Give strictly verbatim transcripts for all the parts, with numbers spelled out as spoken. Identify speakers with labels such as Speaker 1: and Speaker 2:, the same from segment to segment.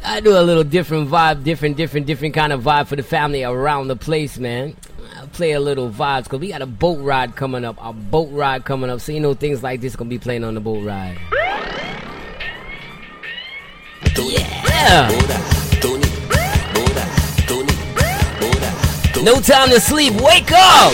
Speaker 1: I do a little different vibe, different, different, different kind of vibe for the family around the place, man. I'll play a little vibes because we got a boat ride coming up, a boat ride coming up. So you know things like this gonna be playing on the boat ride. Yeah. No time to sleep. Wake up.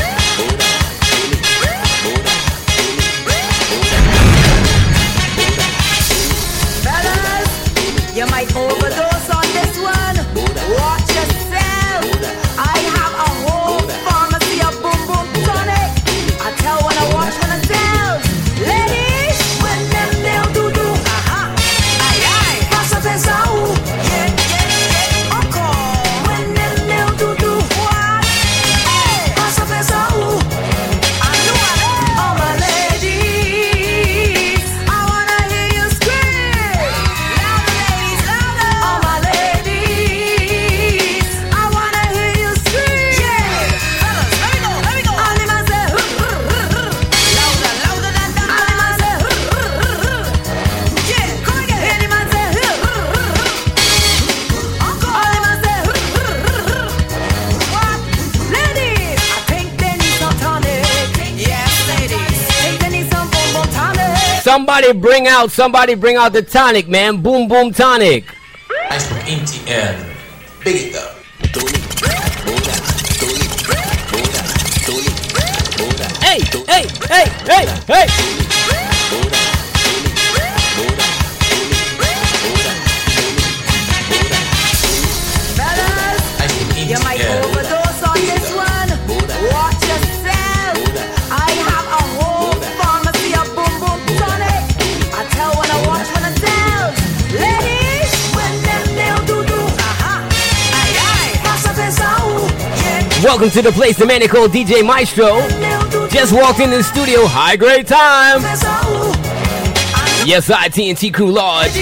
Speaker 2: You might overdose on this one. Watch yourself. I have a whole pharmacy of boom boom tonic. I tell when I watch when I tell. Ladies, when them nail do do. Aha. Aye aye. Pasa pesao. Yeah yeah yeah. Okay. When them nail do do. What? Hey. Pasa pesao. I know I know. All my ladies, I wanna hear you scream.
Speaker 1: Somebody bring out, somebody bring out the tonic, man. Boom Boom Tonic.
Speaker 3: Ice from M T N. Big it up.
Speaker 1: Hey, hey, hey, hey, hey.
Speaker 2: Fellas, you might overdose on this one. Watch yourself. I have a whole pharmacy of boom boom tonic. I tell when I watch when I tell. Ladies, when them nail do do. Aha. Aye aye. Pasa pesao. Yeah.
Speaker 1: Welcome to the place, the man they call D J Maestro. Just walked into the studio. High grade time. Yes, I T N T Crew Lodge.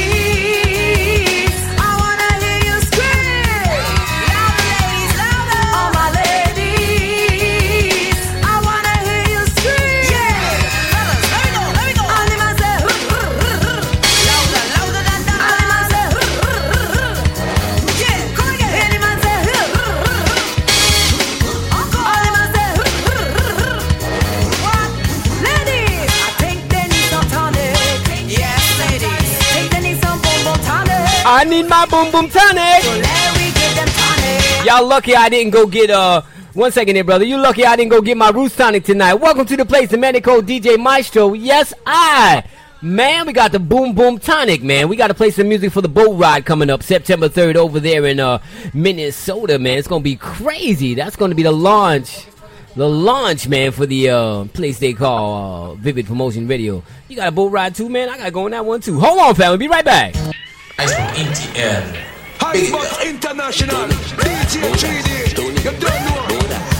Speaker 1: I need my boom boom tonic.
Speaker 2: So let me give them tonic.
Speaker 1: Y'all lucky I didn't go get uh one second here, brother. You lucky I didn't go get my Roots tonic tonight. Welcome to the place, the man they call D J Maestro. Yes, I. Man, we got the boom boom tonic, man. We got to play some music for the boat ride coming up September third over there in uh Minnesota, man. It's gonna be crazy. That's gonna be the launch. The launch, man, for the uh, place they call uh, Vivid Promotion Radio. You got a boat ride too, man? I got to go on that one too. Hold on, family. Be right back.
Speaker 3: Ice from M T N.
Speaker 4: Icebox International. D J three D. You don't know.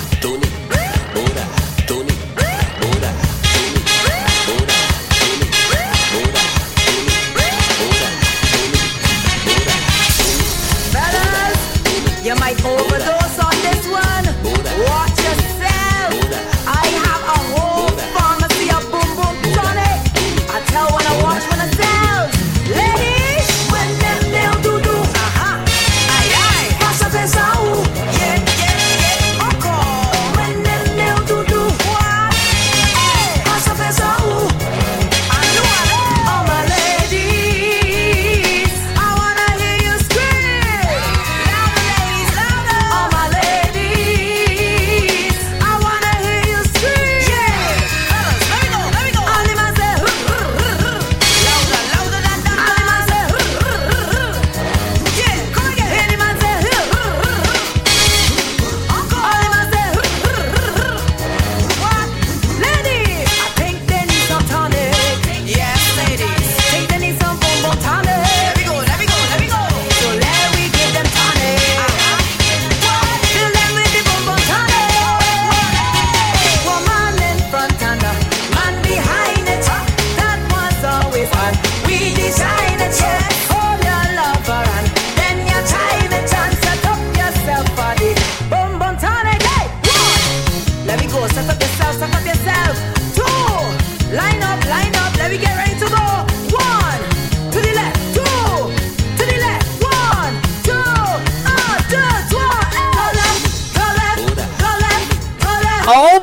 Speaker 2: Fellas, you might overdose on this one. Watch yourself. I have a whole pharmacy of boom boom tonic. I tell when I watch when I tell. Ladies, when them nail do do. Aha. Aye aye. Pasa pesao. Yeah yeah yeah.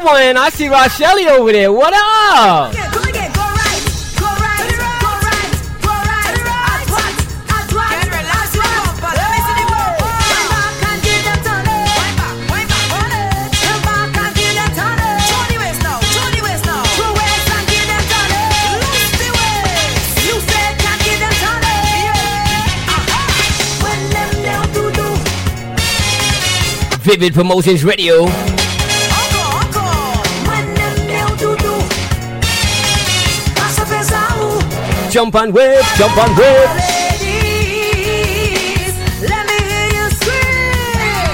Speaker 1: on. I see Rochelli over there. What up?
Speaker 2: Yeah, go again, go right, go right, go right, go right, at what, at what, at what. Listen to me. Wind back and give them turn it. Wind back, wind back, turn it. Turn back and give them turn it. Show the waist now, show the waist now. Show waist and give them turn it. Loose the waist. Loose it and give them turn it. Yeah. Aha. When them down to do.
Speaker 1: Vivid Promotions Radio.
Speaker 2: Encore, encore. When them down to do. Ah, ça fait ça où?
Speaker 1: Jump and wave, jump and wave.
Speaker 2: Ladies, let me hear you scream.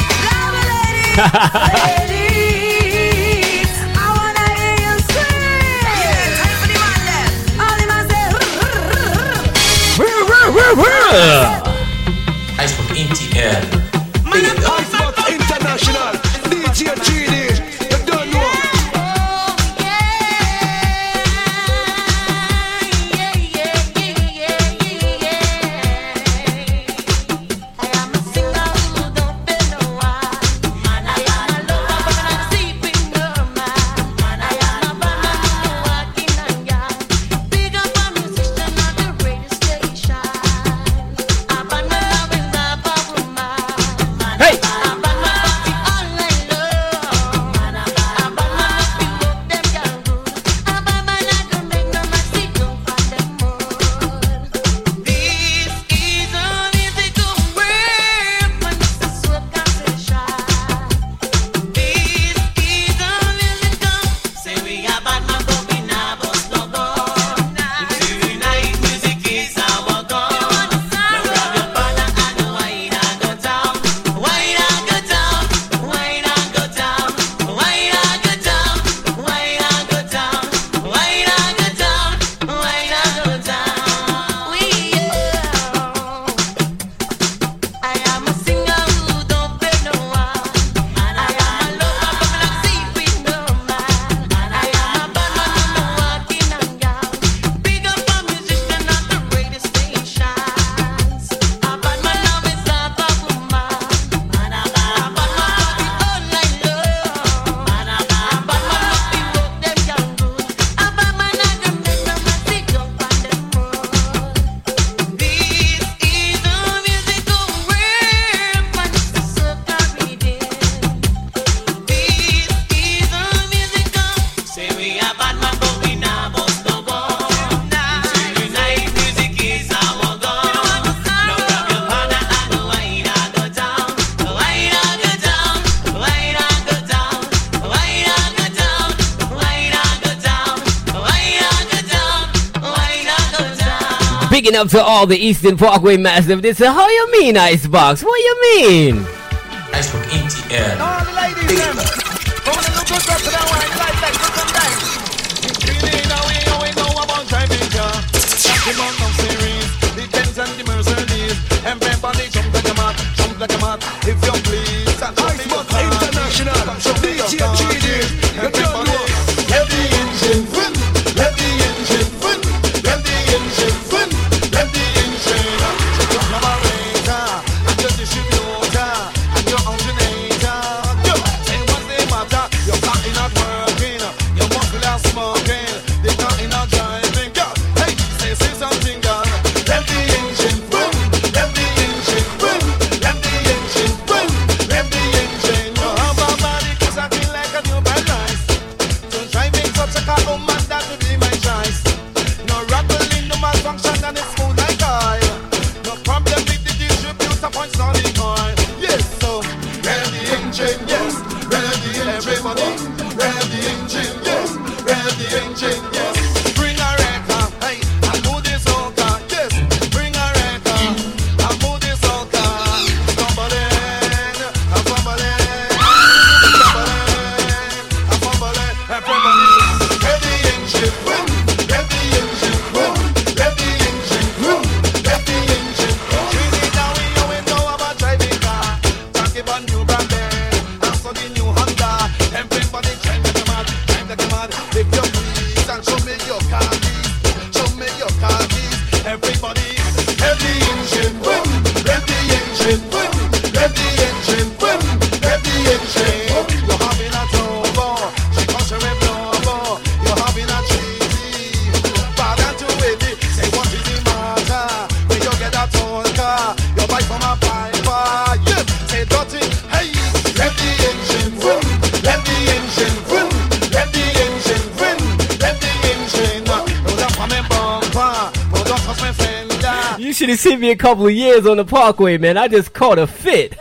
Speaker 2: Love ladies, I wanna hear you scream. Yeah, time for the man them. All the man say.
Speaker 3: Icebox M T L. Big it up.
Speaker 4: Icebox International, D J three D, you don't know.
Speaker 1: Hey! Bigging up to all the Eastern Parkway Massive. They say, how you mean, Icebox? What you mean?
Speaker 3: Icebox M T L.
Speaker 4: All the ladies,
Speaker 3: Big
Speaker 4: them.
Speaker 3: it up.
Speaker 4: Come on and look us up to that one. Like, like, look them down. Feeling now we know we know about time in car. Talking about no series. The Benz and the Mercedes. And everybody jump like a mat, jump like a mat. If you please. Icebox International. D J three D. You don't know. Let the engine run. Let the engine run. Let the engine run. Let the engine run. So you're a narrator. And you're distributor. And you're originator. Yo, say what's the matter? Your car is not working. Your muscle are smoking. The car is not driving. Yo, hey, say, say something, girl. Let the engine run. Let the engine
Speaker 1: should have seen me a couple of years on the Parkway, man. I just caught a fit.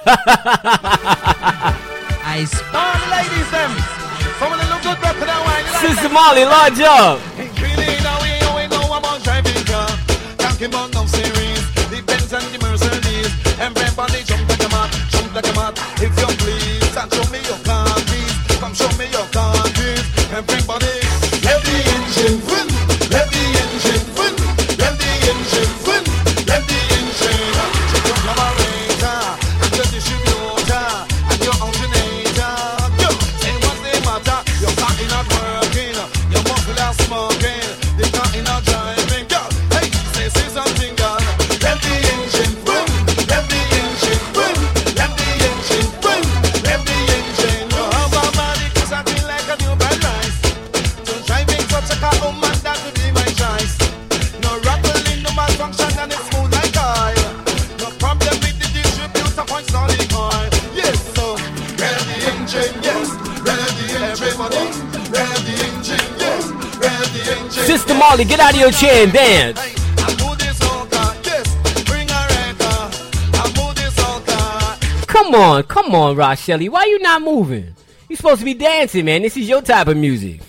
Speaker 4: I spy the ladies, them. Some of them look good, but put that wine.
Speaker 1: Sister Molly, large up.
Speaker 4: Really, now we always know about driving car. Talking about no series, the Benz and the Mercedes. Everybody jump like a mat, jump like a mat. If you please, and show me your car keys. Come show me your car keys. Everybody, let the engine win. Let the engine win. Let the engine win. Let the engine. Check your carburetor and your distributor and your alternator. Yo, say what's the matter? Your car is not working. Your muffler is smoking. The car is not driving. Yo, hey, say say something, girl. Let the engine win. Let the engine win. Let the engine win. Let the engine. No, how about money? 'Cause I feel like a new bad rice. So driving such a car, oh man, that would be my choice. No rattling, no malfunction, and it's smooth like oil. No problem with the distributor points on the coil. Yes, so rev the engine, yes. Rev the everybody. Rev the engine, yes. Rev the engine.
Speaker 1: Sister Molly, get out of your chair and dance.
Speaker 4: Hey, I move this whole car, yes. Bring a record. I move this whole car.
Speaker 1: Come on, come on, Rochelli. Why you not moving? You supposed to be dancing, man. This is your type of music.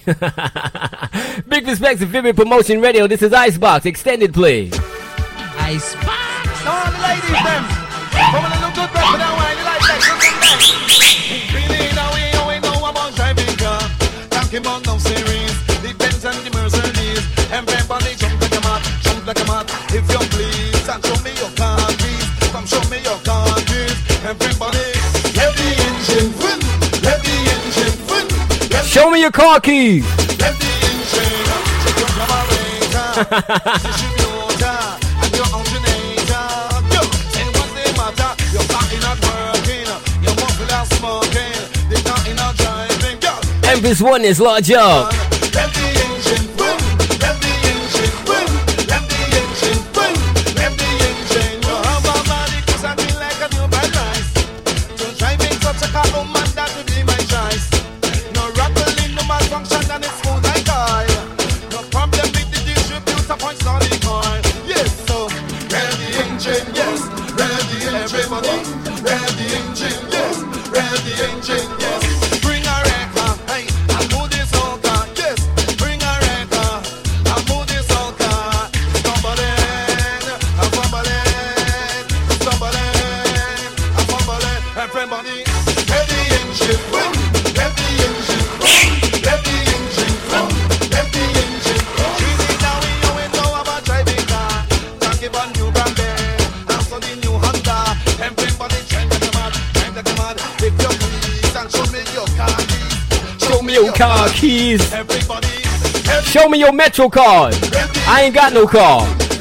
Speaker 1: Big respect to Vivid Promotion Radio. This is Icebox Extended Play.
Speaker 4: Icebox. All the ladies, them. Come on, look good, but put that wine. You like that? Look good, man. Really, now we always know about driving car. Talking about no series, the Benz and the Mercedes. Everybody jump like a mat, jump like a mat. If you please, and show me your car keys. Come show me your car keys. Everybody, let the engine win. Let the engine win. Let
Speaker 1: Show me your car keys.
Speaker 4: Let the engine. Check your carburetor, distributor, and your alternator. Yo, say what's the matter? Your car is not working. Your muffler is smoking. The car is not driving. Yo,
Speaker 1: Empress One is large up.
Speaker 4: let the engine win. Let the engine win. Let the engine win. Let the engine. No, how about money? 'Cause I feel like a new bad rice. So driving such a car, oh man, that would be my choice. No rattling, no malfunction, and it's smooth like oil. No problem with the distributor points on the coil. Yes, so rev the engine, yes. Rev the everybody. Rev the engine, yes. Rev the engine, yes. Bring a record, hey, I move this whole car, yes. Bring a record, I move this whole car. Stumbling, I'm fumbling, stumbling, I'm fumbling. Everybody, let the engine win. Let the engine win. Let the engine win. Let the engine win. Really now we always know about driving car. Talk about new branding, and so the new Honda. Everybody trying to come out, trying to come out. If you please, and show me your car keys.
Speaker 1: Show me your car keys.
Speaker 4: Everybody, let
Speaker 1: Show me your Metro card. I ain't got no car.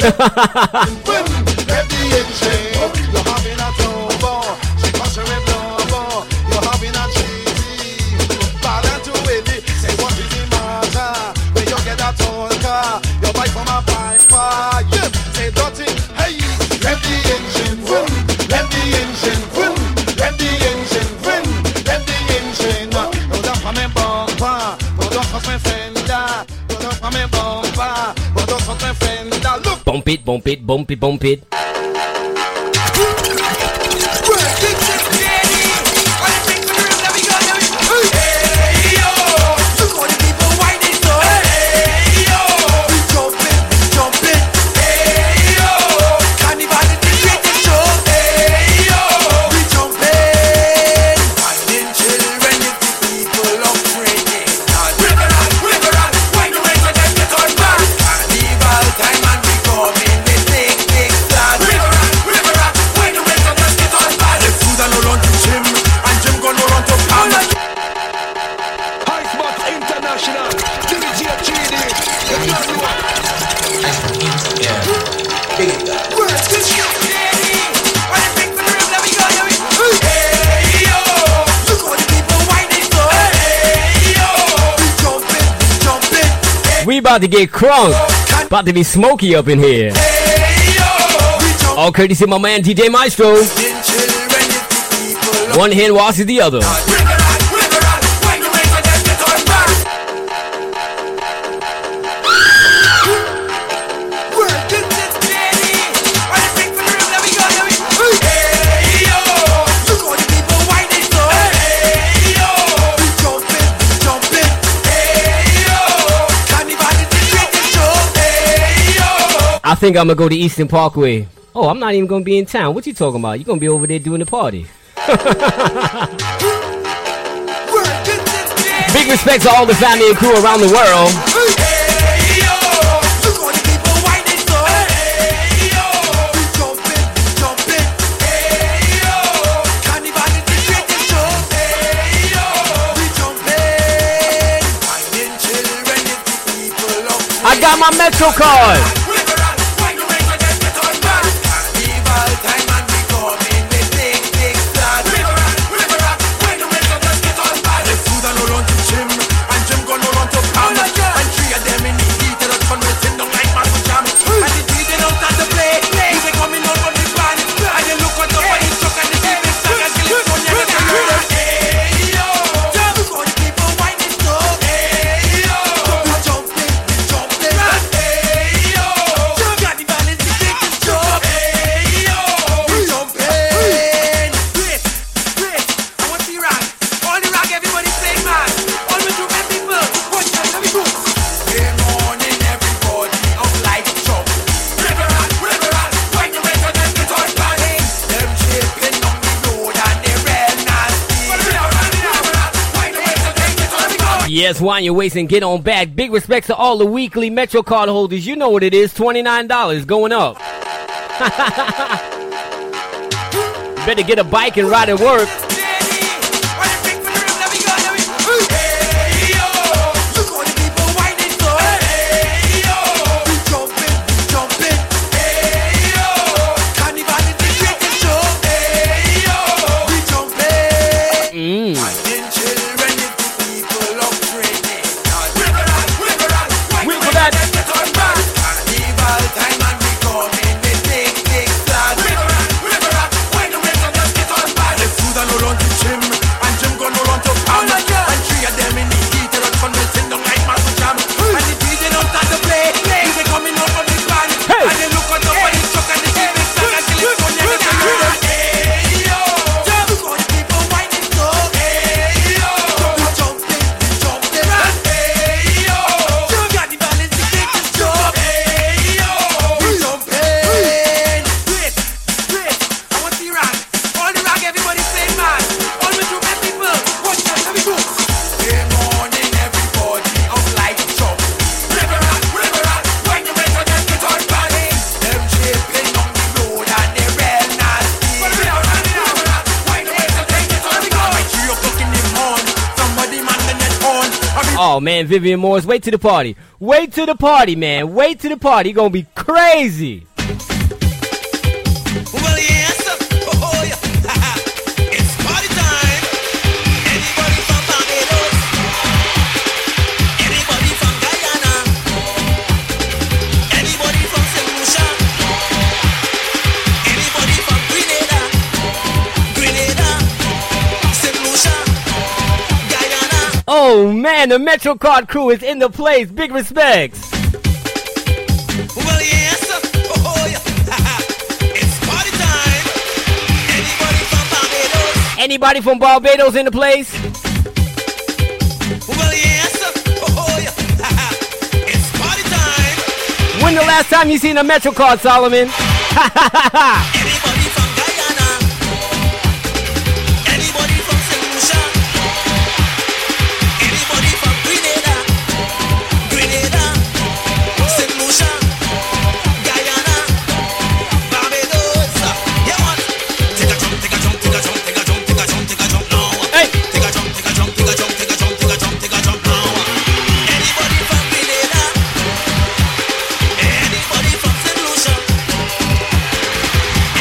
Speaker 4: win. Let the engine. You're having a turbo. She cause you a turbo. You're having a G T. Balance to it. Say what is the matter? When you get a tall car, you buy from a piper. Yes, say dirty. Hey, let the engine win. Let the engine win. Let the engine win. Let the engine. No, don't come and bumper. No, don't cause my fender. No, don't come and bumper. No, don't cause my fender. Look.
Speaker 1: Bump it, bump it, bump it, bump it. We about to get crunk. About to be smoky up in here. All courtesy of my man D J Maestro. One hand washes the other. think I'm gonna go to Eastern Parkway. Oh, I'm not even gonna be in town. What you talking about? You gonna be over there doing the party. Big respect to all the family and crew around the world. I got my Metro card. Yes, wind your waist and get on back. Big respects to all the weekly Metro card holders. You know what it is, twenty-nine dollars going up. Better get a bike and ride at work. Oh man, Vivian Morris, wait to the party. Wait to the party, man. Wait to the party. Gonna be crazy.
Speaker 5: Well, yes, oh, yeah. It's party time. Anybody from Barbados? Anybody from Guyana? Anybody from Saint Lucia? Anybody from Grenada? Grenada, Saint Lucia, Guyana.
Speaker 1: Oh man, the Metro Card crew is in the place. Big respects.
Speaker 5: Well, yes, oh, yeah. It's party time. Anybody from Barbados?
Speaker 1: Anybody from Barbados in the place?
Speaker 5: Well, yes, oh, yeah. It's party time.
Speaker 1: When the last time you seen a Metro Card, Solomon?
Speaker 5: Anybody from Guyana? Anybody from Saint Lucia? Anybody from Grenada? Grenada, Saint Lucia, Guyana, Barbados. Yeah, what? Take a jump, take a jump, take a jump, take a jump, take a jump, take a jump now.
Speaker 1: Hey.
Speaker 5: Take a jump, take a jump, take a jump, take a jump, take a jump, take a jump now. Anybody from Grenada? Anybody from Saint Lucia?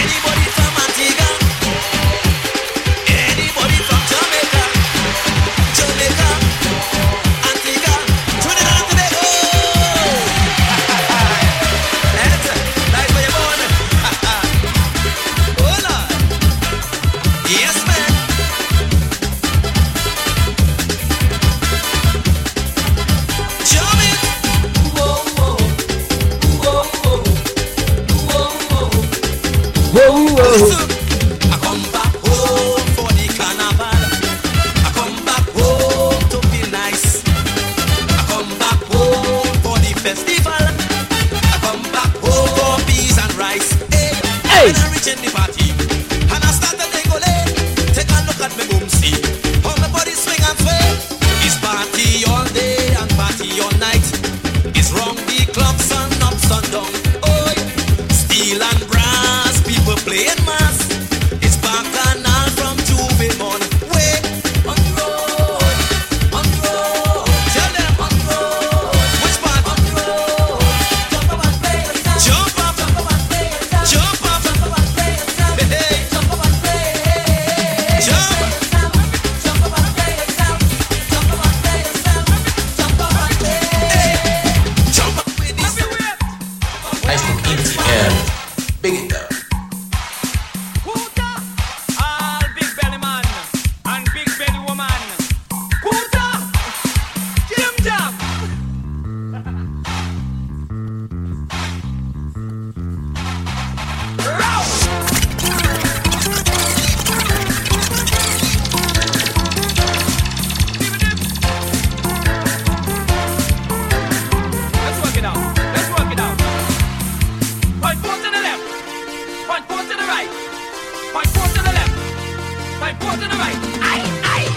Speaker 6: right, four to the right. Aye, aye.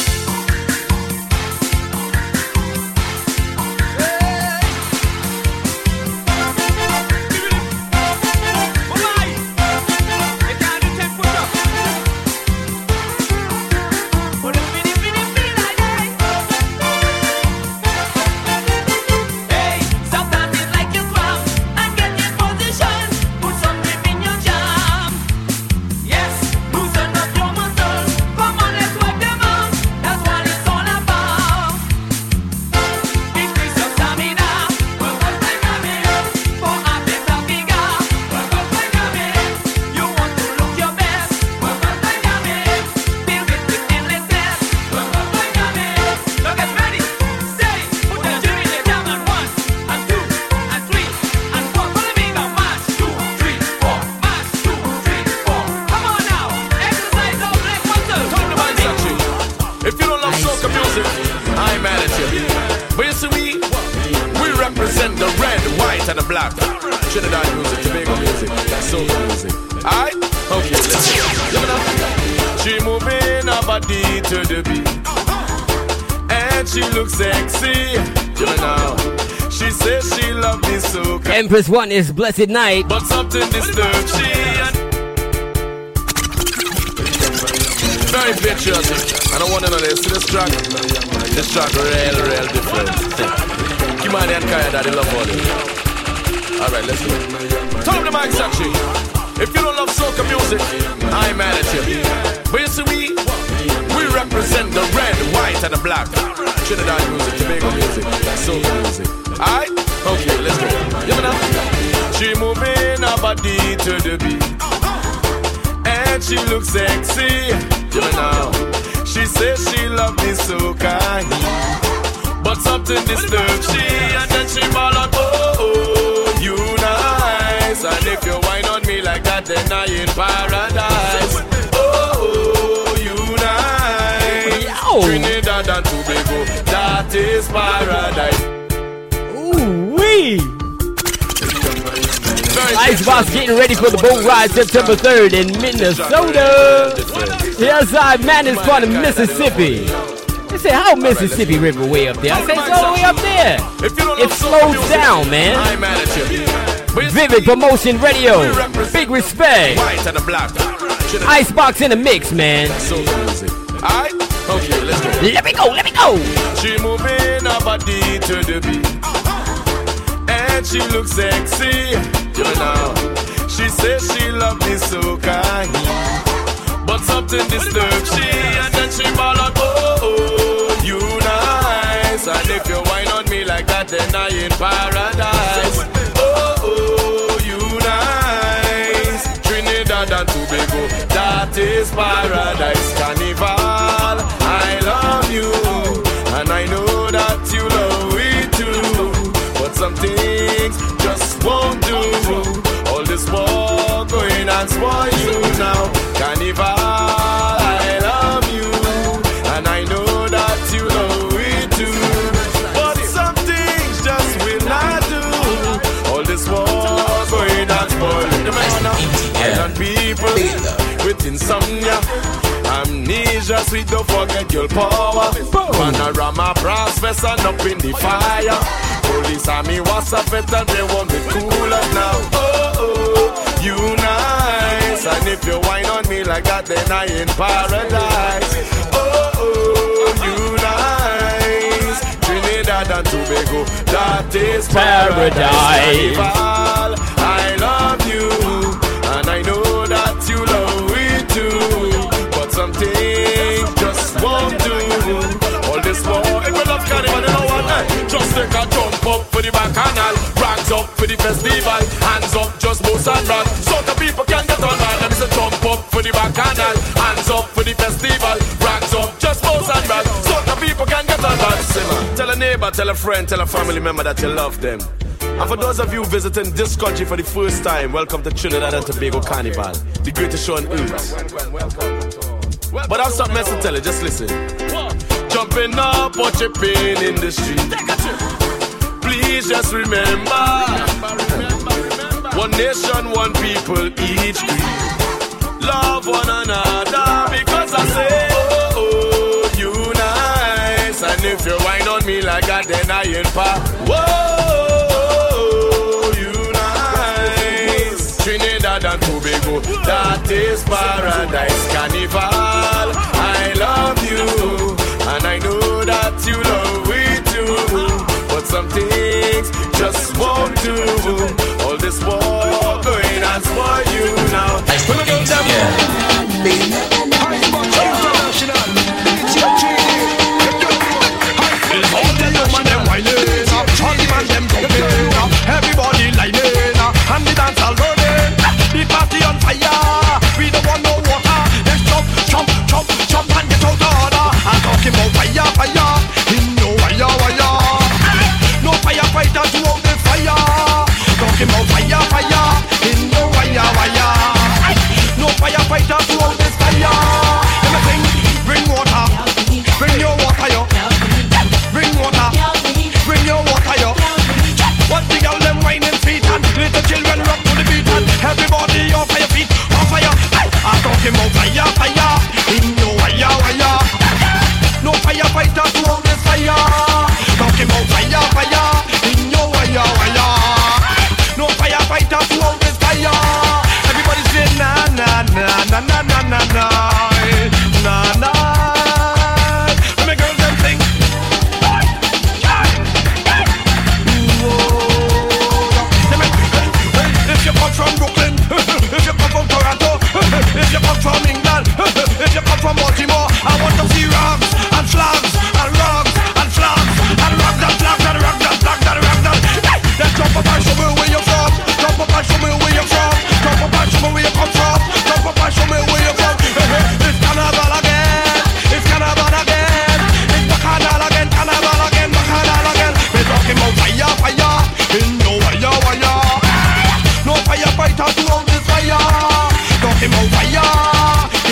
Speaker 4: And the black Trinidad music, Tobago music, soul music. Alright? Okay, let's go. Give it up. She moving her body to the beat, and she looks sexy. Give it now. She says she loves me so.
Speaker 1: Empress One is Blessed Night,
Speaker 4: but something disturbs she. Very patriotic. I don't want to know this. See this track? This track real, real different. Kimani and Kaya Daddy love all this. Alright, let's go. Turn up the mic, Sachi. If you don't love soca music, I ain't mad at you. But you see, we, we represent the red, white, and the black. Trinidad music, Tobago music, soca music. Alright? Okay, let's go. Give me now. She moving her body to the beat, and she looks sexy. Give me now. She says she loves me so kind, but something disturbs she, and then she ball out, oh, oh, you nice. And if you whine on me like that, then I in paradise. Oh, oh, you nice. Yo. Trinidad and Tobago, that is paradise.
Speaker 1: Ooh wee. Icebox getting ready for the boat ride September third in Minnesota. Yes, I man is part of Mississippi. They say, how Mississippi River way up there? I say, it's all the way up there. It slows down, man. Vivid Promotion Radio. Big respect. Icebox in the mix, man.
Speaker 4: Okay, let's go.
Speaker 1: Let me go, let me go.
Speaker 4: She moving her body to the beat, and she looks sexy. You know, she says she loves me so kind, but something disturbs she, and then she ball out, oh, oh, you nice. And if you whine on me like that, then I in paradise. Oh, oh, you nice. Trinidad and Tobago, that is paradise. Carnival, I love you, and I know that you love me too, but some things just won't do. All this war going and spoil you now. Carnival, I love you, and I know that you love me too, but some things just will not do. All this war going and spoil you. Island people with insomnia, amnesia, sweet, don't forget your power. Panorama, brass vest and up in the fire. Police army was a vet and they want me cool up now. Oh, oh, you nice. And if you whine on me like that, then I in paradise. Oh, oh, you nice. Trinidad and Tobago, that is paradise. Carnival, I love you, and I know that you love me too, but some things just won't do. All this war, if you love carnival, you know what? Hey, just take a jump up for the bacchanal, rags up for the festival, hands up, just bounce and rock, so the people can get on man. Let me say jump up for the bacchanal, hands up for the festival, rags up, just bounce and rock, so the people can get on man. Tell a neighbor, tell a friend, tell a family member that you love them. And for those of you visiting this country for the first time, welcome to Trinidad and Tobago Carnival, the greatest show on earth. But I've something else to tell you, just listen. Jumping up or chipping in the street, please just remember, one nation, one people, each creed. Love one another, because I me like a den iron pa. Whoa, you nice. Trinidad and Tobago, that is paradise. Carnival, I love you, and I know that you love me too. But some things just won't do. All this war going on for you now.
Speaker 3: I still think, yeah.
Speaker 4: All the woman them whining, all the man them jumping, everybody lining, and the dance all running. The party on fire, we don't want no water. Let's jump, jump, jump, jump and get out of order. I'm talking about fire, fire, in no wire, wire. No firefighter to out the fire. Talking about fire, fire, in no wire, wire. No firefighter to out this fire. Everything, bring water, bring your water, yo. Bring water, bring your water, yo. What the girl them whining feet and little children rock to the beat and everybody off your feet, on fire. I'm talking about fire, fire, in no wire, wire. No firefighter to out this fire. Talking about fire, fire, in your wire, wire. No firefighter to out this fire. Everybody say na na na na na na na na na na. Let me girls them sing. If you come from Brooklyn, if you come from Toronto, if you come from England, if you come from Baltimore, I want to see rocks and flags and rocks and flags and rocks and flags and rocks and flags and rocks and then jump up and show me where you're from. Jump up and show me where you're from. Jump up and show me where you come from. Jump up and show me where you're from. It's carnival again. It's carnival again. It's bacchanal again. Carnival again. Bacchanal again. We're talking about fire, fire. In no wire, wire. No firefighter to hold this fire. Talking about fire.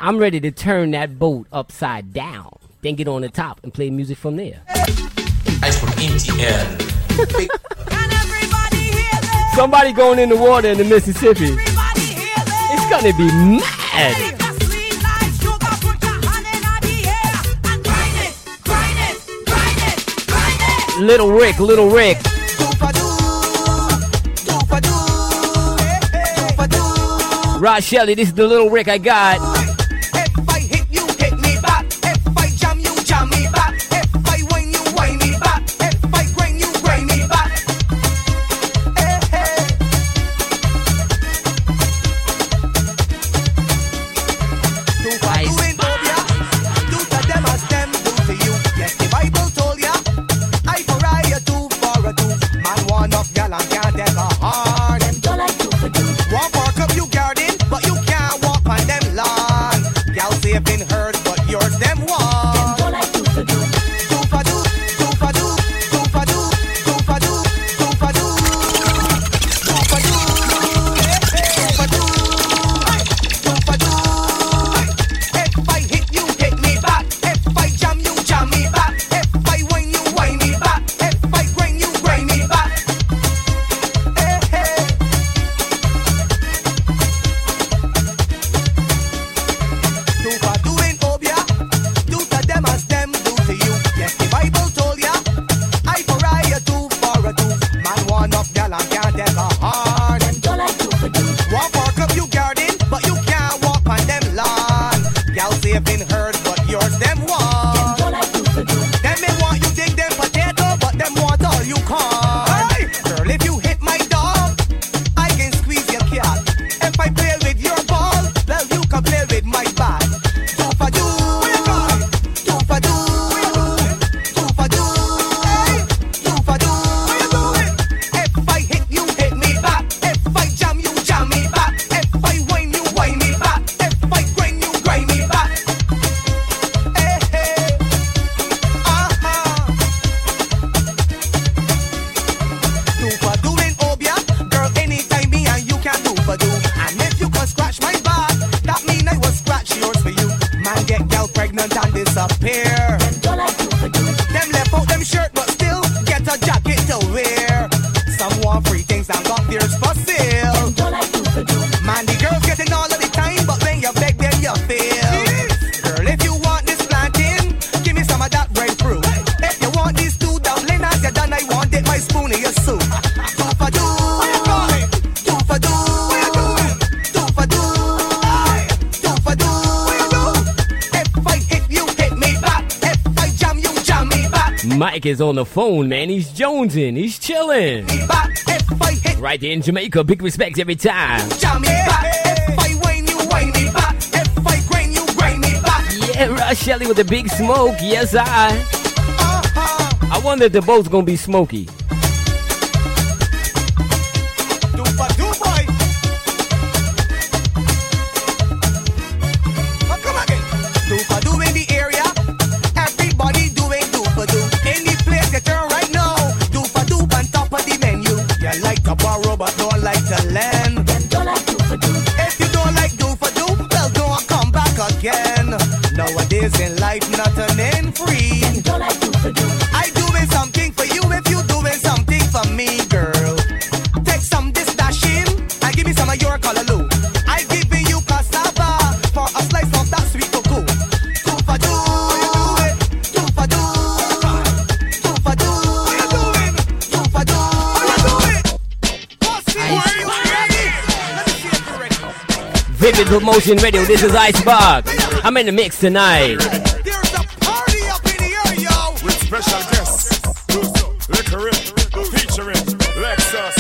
Speaker 1: I'm ready to turn that boat upside down, then get on the top and play music from there.
Speaker 3: Ice from M T N. Big
Speaker 2: Can everybody hear this?
Speaker 1: Somebody going in the water in the Mississippi.
Speaker 2: Everybody hear this?
Speaker 1: It's gonna be mad.
Speaker 2: Take a sweet like sugar, put your hand in the air and grind it, grind it, grind it, grind it.
Speaker 1: Little Rick, Little Rick. Rod Shelley, this is the Little Rick I got.
Speaker 5: If I hit you, hit me back. If I jam you, jam me back. If I whine you, whine me back. If I grind you, grind me back. Hey, hey. Do what you in Obia. Do to them as them do to you. Yes, the Bible told ya. I for I, a two for a two. Man, one up, y'all, and can't take a heart. Them don't like two for two. One park up, you garden. But you can't walk on them lawn. Y'all say you've been hurt, but yours them walk. Them don't like do for do. Do for do, do for do, do for do, do for do, do for do. Do for do, do for do, do for do. If I hit you, hit me back. If I jam you, jam me back. If I whine you, whine me back. If I grind you, grind me back. Hey, hey. Do for doing Obia, do to them as them do to you. Yes, the Bible told ya, I for I, a two for a two. Man, one up, y'all, and can't take a heart. Them don't like two for two. One park up, you garden, but you can't walk on them lawn. Y'all say you've been hurt, but yours them want. Them don't like two for two. Them may want you dig them potato, but them want all you can. Hey, girl, if you hit my dog, I can squeeze your cat. If I play with your ball, well, you can play with my bat. Do for do, do for do, do for do, do for do. If I hit you, hit me back. If I jam you, jam me back. If I whine you, whine me back. If I grind you, grind me back. Hey, hey, uh-huh. Do for doing Obia, girl, anytime me and you can do for do. And if you can scratch my back, that mean I will scratch yours for you. Man get girl pregnant and disappear. Them don't like do for do. Them left out them shirt but still get a jacket to wear. Some want free things and got theirs for sale. Them don't like do for do. Man, the girls getting all of the time, but when you beg them you fail. Girl, if you want this plantain, give me some of that breadfruit. If you want these two dumplings, as you done, I want it my spoon in your soup. Do for do, do for do, do for do, do for do. If I hit you, hit me back. If I jam you, jam me back.
Speaker 1: Mike is on the phone, man. He's jonesing. He's chilling.
Speaker 5: Me back. If I hit
Speaker 1: Right there in Jamaica. Big respect every time.
Speaker 5: jam me back. If I whine you, whine me back. If I grind you, grind me back.
Speaker 1: Yeah, Rod Shelley with the big smoke. Yes, I.
Speaker 5: Uh-huh.
Speaker 1: I wonder if the boat's gonna be smoky.
Speaker 5: Do for do, boy. Oh, come again. Do for do in the area. Everybody doing do for do. In the place you turn right now. Do for do on top of the menu. You like to borrow but don't like to lend. Them don't like do for do. If you don't like do for do, well don't come back again. Nowadays in life nothing ain't free. Them don't like do for do. I doing something for you if you doing something for me, girl. Take some this dashing and give me some of your callaloo. I giving you cassava for a slice of that sweet cocoa. Do for do, do for do, do for do, do for do. Are you ready? Let me see if you're ready.
Speaker 1: Vivid Promotion Radio. This is Icebox. I'm in the mix tonight.
Speaker 5: There's a party up in here, yo.
Speaker 7: With special guests, Russo, Liquorin, featuring Lexus.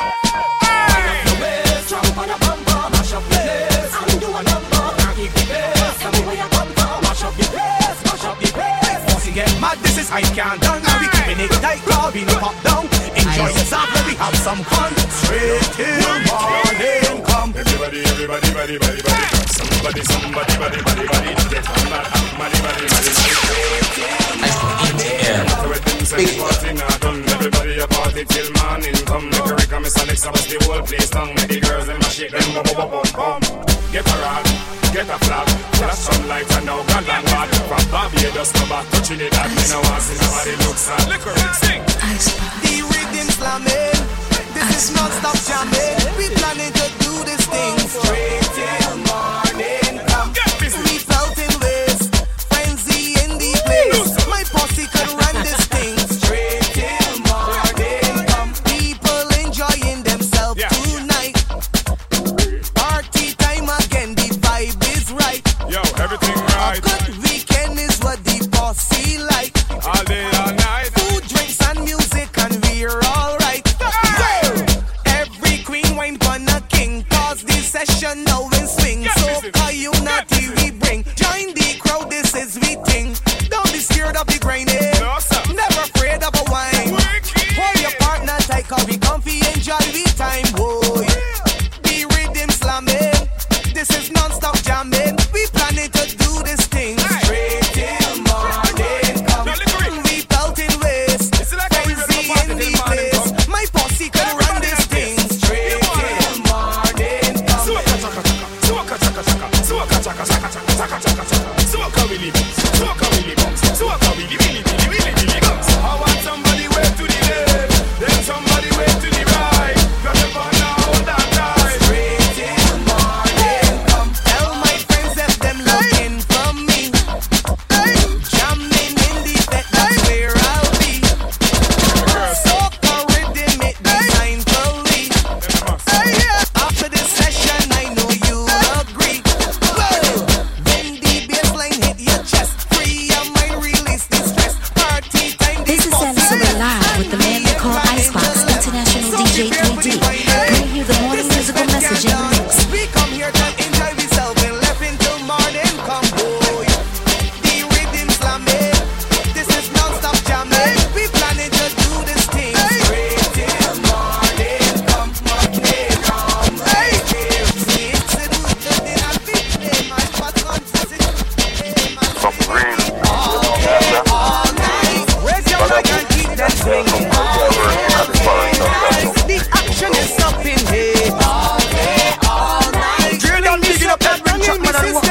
Speaker 5: Get mad, this is I can't done. Now we keeping it tight, call we no pop down. Enjoy yourself, let we have some fun. Straight till morning come.
Speaker 7: Everybody, everybody, body, body, body. Somebody, somebody, body, body, body. Get on that, body, body, body, body.
Speaker 3: Ice from M T N.
Speaker 7: So when things say party not done, everybody a party till morning come. Make a record, Miss Alexa, bust the whole place down. Make the girls them a shake them, bum, bum, bum, bum. Get a rock, get a flap. Full of sunlight and now gone and bad. From Barbados to back to Trinidad, me no want see nobody looks at. Liquor and sing.
Speaker 5: The rhythm slamming, this is non-stop jamming. We planning to do this thing straight till morning come. We felt in ways, frenzy in the place. My posse could run this thing straight till morning come. People enjoying themselves
Speaker 7: Yeah.
Speaker 5: tonight. Party time again, the vibe is right.
Speaker 7: Yo, everything
Speaker 5: A
Speaker 7: right.
Speaker 5: good weekend is what the posse like.
Speaker 7: All day, all night.
Speaker 5: Food, drinks, and music, and we're alright. Every queen wine pon a king, cause the session now in swing.
Speaker 7: Yes,
Speaker 5: So
Speaker 7: listen.
Speaker 5: unity we bring. Join the crowd, this is we thing. Don't be scared of the grinding.
Speaker 7: No, sir.
Speaker 5: Never afraid of a wine. Hold your partner tight, cause we comfy, enjoy we time, boy. The rhythm slamming, this is non-stop jamming. We planning to do this thing straight till morning come.
Speaker 7: Now, liquor it.
Speaker 5: We felt in ways,
Speaker 7: It's like how we
Speaker 5: frenzy
Speaker 7: run up
Speaker 5: in
Speaker 7: party
Speaker 5: the
Speaker 7: till morning
Speaker 5: place.
Speaker 7: come.
Speaker 5: My posse can run
Speaker 7: Everybody
Speaker 5: this
Speaker 7: like
Speaker 5: thing
Speaker 7: this.
Speaker 5: straight
Speaker 7: You want
Speaker 5: till morning come.
Speaker 7: Soca chaka chaka, soca chaka chaka, soca chaka chaka chaka chaka chaka chaka, soca willy bounce, soca willy bounce, soca willy willy willy willy willy bounce. I want somebody way to the left, then somebody way to the right. Got the partner hold that tight.
Speaker 5: Straight till morning come. Tell my friends if them looking for me. Jamming in the bed, that's where I'll be. Soca rhythm, it designed for me. After this session, I know you'll agree. Well, when the bassline hit your chest, free your mind, release the stress. Party time,
Speaker 8: This is Sensory Live with the man they call Icebox, International D J three D. Bring you the morning musical message in the mix.
Speaker 5: We come here to enjoy ourselves and left until morning come, boy. The rhythm slamming, this is non-stop jamming. We planning to do this thing straight till morning come, morning come. Hey, it's a do something I feel, hey, my spot on, hey, my all day, all night. Raise your mic and keep that swinging. All day, the action is up in here. All day, all night.
Speaker 4: Drill down, digging up that ring shot, man, and walk.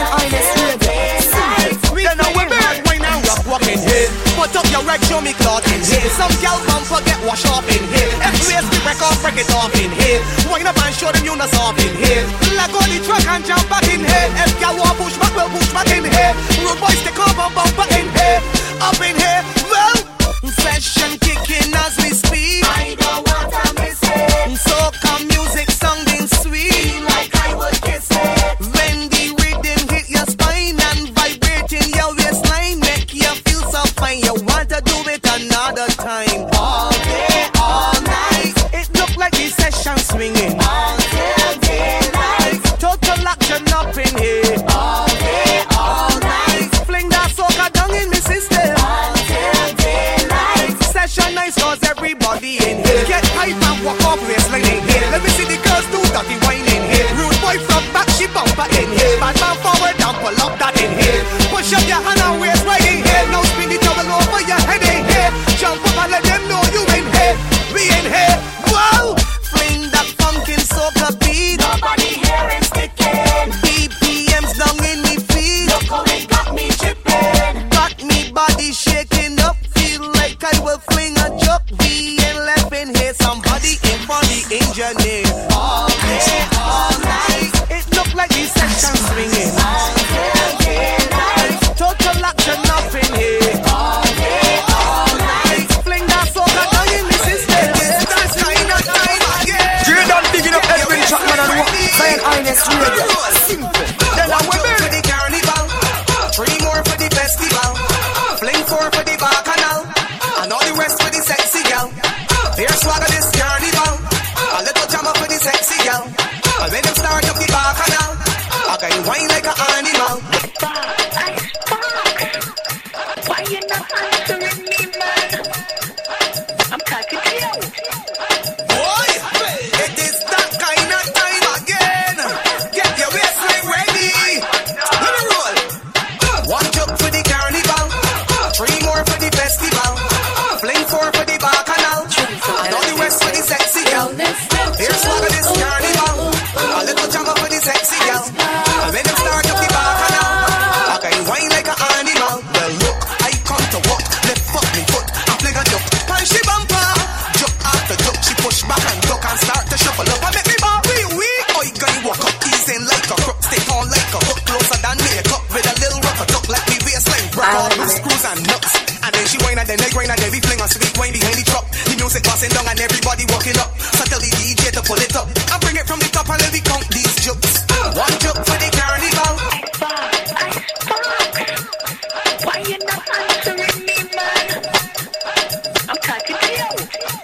Speaker 5: Then I went back when I rock walking here. Put up your rag, show me cloth in here. Some gal bumper get washed off in here. F B S the record, break it off in here. Wind up and show them you not soft in here. Let go the truck and jump back in here. If gal want push back, well push back in here. Road boys take off and bumper in here. Up in here, well, session kicking as we speak. I know what I'm missing. Soca music sounding sweet, like I would kiss it. When the rhythm hit your spine and vibrating your waistline, make you feel so fine. You want to do it another time. All day, all night. It look like the session swinging. All till daylight. Total action up in here. All day, all night. Fling that soca down in the system. All till daylight. Session nice cause everybody in here. Get hype and walk off waistline in here. Let me see the girls do dirty wine in here. Rude boy from back, she bumper in here. Bad man forward down, pull up that in here. Push up your hand and waist right in here. Now spin the towel over your head in here. Jump up and let them know you in here. We in here. Wow! Fling that funkin' soca beat. Nobody here is sticking. B P Ms down in me feet. Look how it got me tripping. Got me body shaking up. Feel like I will fling a joke. We ain't left in here. Somebody in for the engineer. All day, then she whine and then they grind and then we fling a sweet wine behind the truck. The music passing down and everybody walking up. So tell the D J to pull it up and bring it from the top and let me count these jokes. One joke for the carnival.
Speaker 9: Why you not answering me, man? I'm talking to you.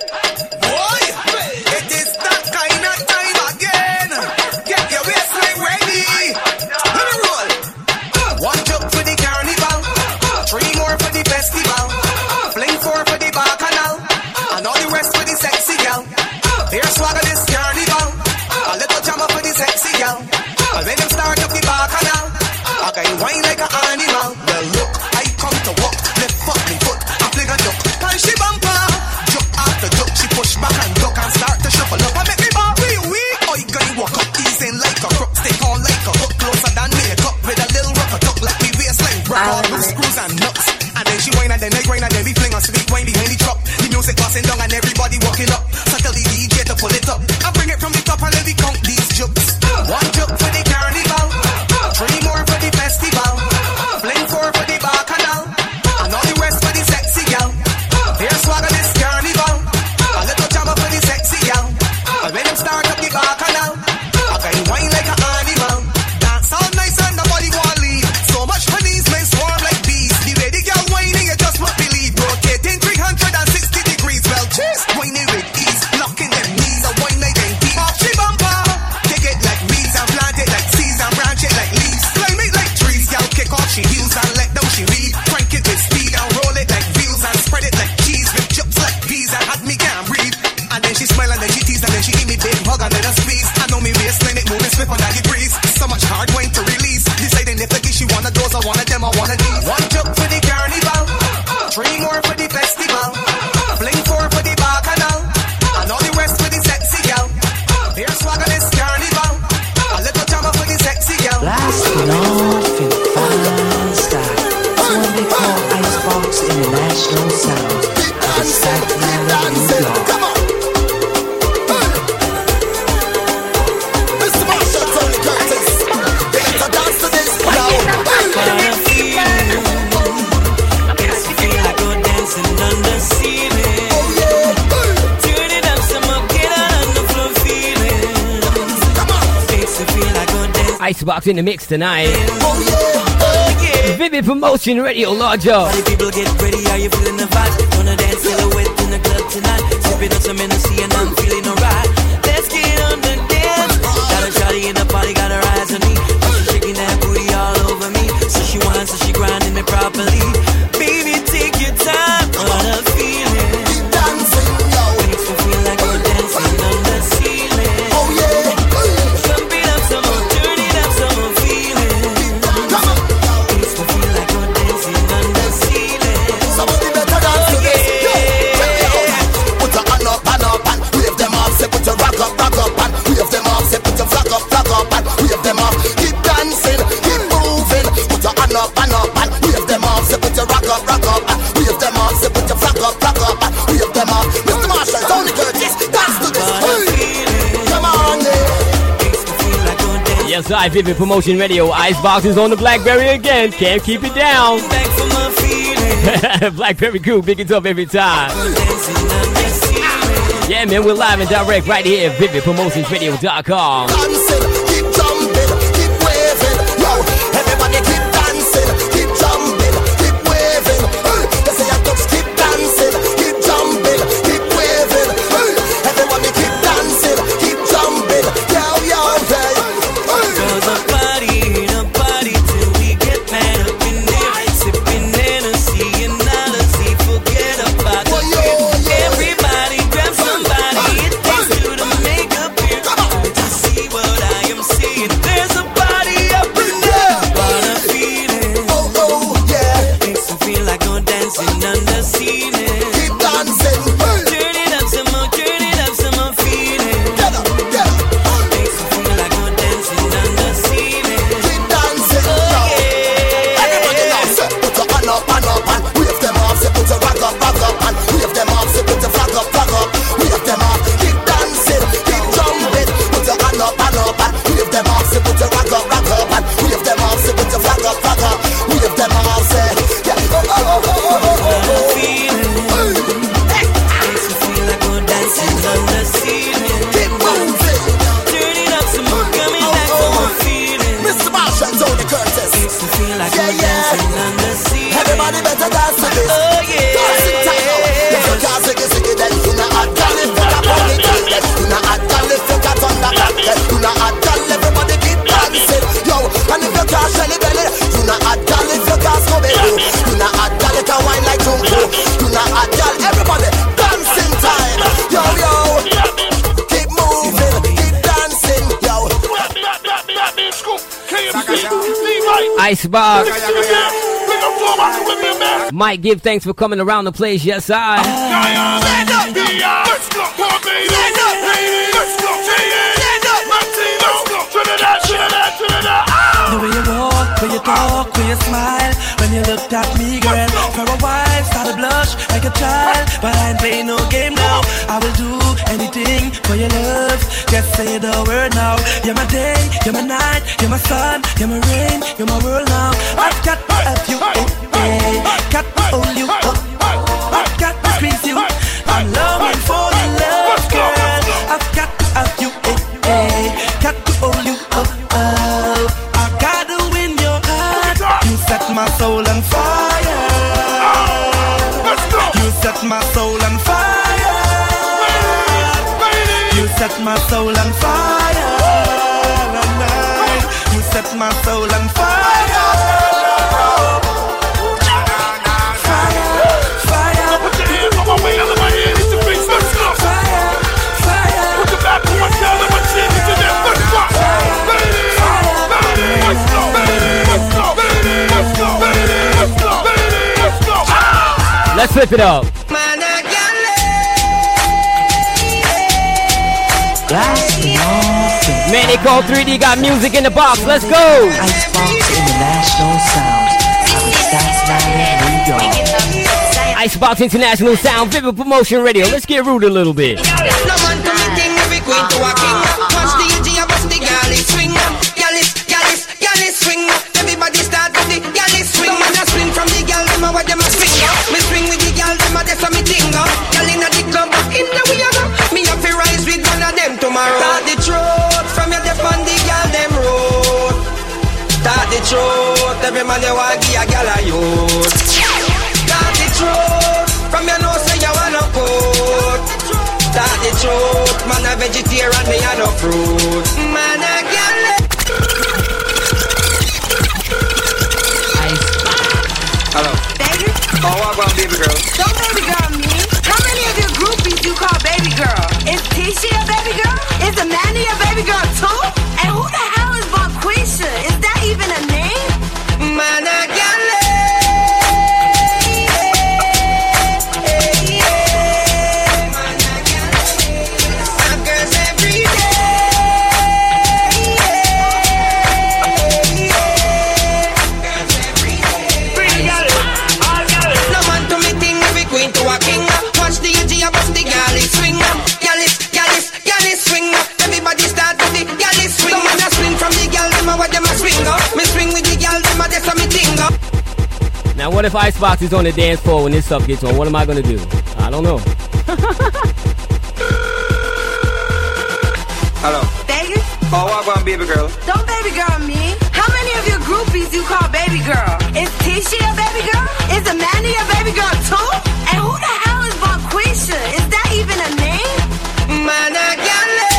Speaker 5: Boy, it is that kind of time again. Get your waistline ready. Let me roll. One joke for the carnival. Three more for the festival. Fling four for the bacchanal. And all the rest for the sexy gal. Here swagger this carnival. A little jammer for the sexy gal. And when them start up the bacchanal, I can whine like an animal. Well look, I come to walk. Left foot, me foot, I fling a duck. And she bumper. Jump after duck, she push back and duck and start to shuffle up. And make me bar wee wee. Oh, you gonna walk up, easing like a crook. Stick on like a hook, closer than makeup. With a little rock a duck like me waistline. Rock all loose screws and nuts. And then she whine and then they grind and then we fling a sweet wine behind the truck. The music passing down and everybody walking up. So tell the D J to pull it up. I bring it from the top and let me count these jokes. One joke for the carnival. Three more for the festival. Fling four for the bacchanal. And all the rest for the sexy gal. Here swagger this carnival. A little jammer for the sexy gal. And when them start up the bacchanal, I can whine like an animal. Dance all nice and nobody want leave. So much honey's may swarm like bees. The way the gal whining, you just won't believe. Rotating three hundred sixty degrees. Well, just whining with ease. Locking them knees. A whine like a key. Off she bumper. Kick it like weeds and plant it like seeds and branch it like leaves. Climb it like trees. Gal kick off she heels and let down she read. Crank it with speed and roll it like wheels and spread it like cheese with jumps like peas and had me can't breathe. And then she smile and then she tease and then she give me big hug and then a squeeze. I know me waistline it moving swift on ninety degrees. So much hard wine to release. Deciding if the dish she wanna those or one of them or one of these. One joke for the carnival. Three more for the festival. Fling four for the bacchanal. And all the rest for the sexy gal. Here swagger this carnival. A little jammer for the sexy gal.
Speaker 10: Blasting off in fine style. It's what they call Icebox International Sound. The Staten Island, New York.
Speaker 5: Come on. Mister Marshall, Tony Curtis. They get to dance to this now.
Speaker 10: Makes you feel like you're dancing under ceiling.
Speaker 5: Oh yeah.
Speaker 10: Turn it up some more, get out on the floor feeling.
Speaker 5: Come on.
Speaker 10: Makes you feel like you're dancing.
Speaker 1: Icebox in the mix tonight.
Speaker 5: Oh yeah.
Speaker 10: Oh yeah.
Speaker 1: Vivid Promotion Radio, Lord Joe.
Speaker 10: Party people get ready, are you feeling the vibe? Wanna dance silhouette in the club tonight? Sipping on some Hennessy and I'm feeling alright. Let's get on the dance. Got a shawty in the party, got her eyes on me. She's shaking that booty all over me. So she whines, so she grinding me properly. Baby, take your time, what a feeling.
Speaker 5: Keep dancing, yo.
Speaker 10: Makes me feel like we're dancing on the ceiling.
Speaker 5: Oh yeah.
Speaker 10: Jump it up some more, turn it up some more, feeling.
Speaker 5: Come on.
Speaker 10: Makes me feel like we're dancing on the ceiling.
Speaker 5: Somebody better dance to this. Yo, check it out. Put your hand up, hand up, and wave them off. Say put your rock up, rock up, and wave them off. Say put your flag up, flag up, and wave them off. Keep dancing, keep moving. Put your hand up, hand up, and wave them off. Say put your rock up, rock up, and wave them off. Say put your flag up, flag up, and wave them off. Mister Marshall, Tony Curtis, dance to this. Hey, come on, yeah.
Speaker 10: Makes me feel like we're dancing.
Speaker 1: Yes, I Vivid Promotion Radio. Icebox is on the Blackberry again. Can't keep it down.
Speaker 10: Back for my feeling.
Speaker 1: Blackberry Crew, pick it up every time.
Speaker 10: Dancing on the ceiling.
Speaker 1: Yeah, man, we're live and direct right here at vivid promotions radio dot com.
Speaker 5: Dancing, keep jumping, keep waving. Yo, everybody keep dancing, keep jumping, keep waving. Hey, they say I just keep dancing, keep jumping, keep waving. Hey, everybody keep dancing, keep jumping. Yo, yo, hey.
Speaker 10: Cause a party ain't a party till we get mad up in there. Sipping Hennessy and Odyssey, forget about the fear. Everybody grab somebody, it takes two to make a beer. To see what I am seeing, there's a party up in there. What a feeling.
Speaker 5: Oh, oh, yeah.
Speaker 10: Makes me feel like I'm dancing under ceiling.
Speaker 5: Keep dancing. Hey,
Speaker 10: Turn it up some more, turn it up some more, feeling.
Speaker 5: get up, get up.
Speaker 10: Makes me feel like I'm dancing under ceiling.
Speaker 5: Keep dancing. Yo, everybody now say put your hand up, hand up, and wave them off. Say put your rock up, rock up, and wave them off. Say put your flag up, flag up, wave them off. Keep dancing, keep jumping. Put your hand up, hand up, and wave them off. Say put your rock up, rock up, and wave them off. Say put your flag up, flag up, wave them off. Say yeah, oh oh oh oh oh oh.
Speaker 1: Icebox. Mike, give thanks for coming around the place. Yes, I.
Speaker 5: The way you walk, when you talk, when you smile, when you looked at me, girl, for a while, started blush like a child, but I ain't playing no game now. I will do anything for your love. Just say the word now. You're my day, you're my night, you're my sun, you're my rain, you're my world now. I've got to have you, eh, eh. Got to hold you, oh. I've got to squeeze you. I'm longing for your love, girl. I've got to have you, eh, eh. Got to hold you, oh, oh. I gotta win your heart. You set my soul on fire. You set my soul on fire. You set my soul on fire. You set my soul on fire. Fire, fire. Put your hands on my way, out of my head, it's your face, let's go. Fire, fire. Put your back on my tail and my chin, it's your neck, let's go. Let's go, let's go, let's go, let's go, let's go.
Speaker 1: Let's flip it up. Man, they call three D got music in the box. Let's go.
Speaker 11: Icebox International Sounds. New York.
Speaker 1: Icebox International Sound, Vivid Promotion Radio. Let's get rude a little bit.
Speaker 5: No man to me thing, every queen to a king. Watch the E G, I bust the galley swing. Gallis, gallis, gallis swing. Everybody start with the gallis swing. Man a swing from the gal, them a what them a swing. Me swing with the gal, them a that's what me think. Gal inna the club, in the way I go. Me have to rise with one of them tomorrow. Start the truth from your dep on the gal, them road. Start the truth, every man you want give a gal a youth. Start the truth, from your nose say you wanna coat. Start the truth, man a vegetarian, me a no fruit. Man a gal.
Speaker 12: Hello.
Speaker 2: Baby?
Speaker 12: Oh, what about baby girl?
Speaker 2: Don't baby girl me. How many of your groupies you call baby girl? Is Tisha a baby girl? Is Amanda a baby girl too? And who the hell is Bonquisha? Is that even a name?
Speaker 5: Man a gal.
Speaker 1: Now what if Icebox is on the dance floor when this stuff gets on? What am I gonna do? I don't know.
Speaker 12: Hello.
Speaker 2: Baby?
Speaker 12: Oh, what about baby girl?
Speaker 2: Don't baby girl me. How many of your groupies you call baby girl? Is Tisha a baby girl? Is Amanda a baby girl too? And who the hell is Bonquisha? Is that even a name?
Speaker 5: Man a gal.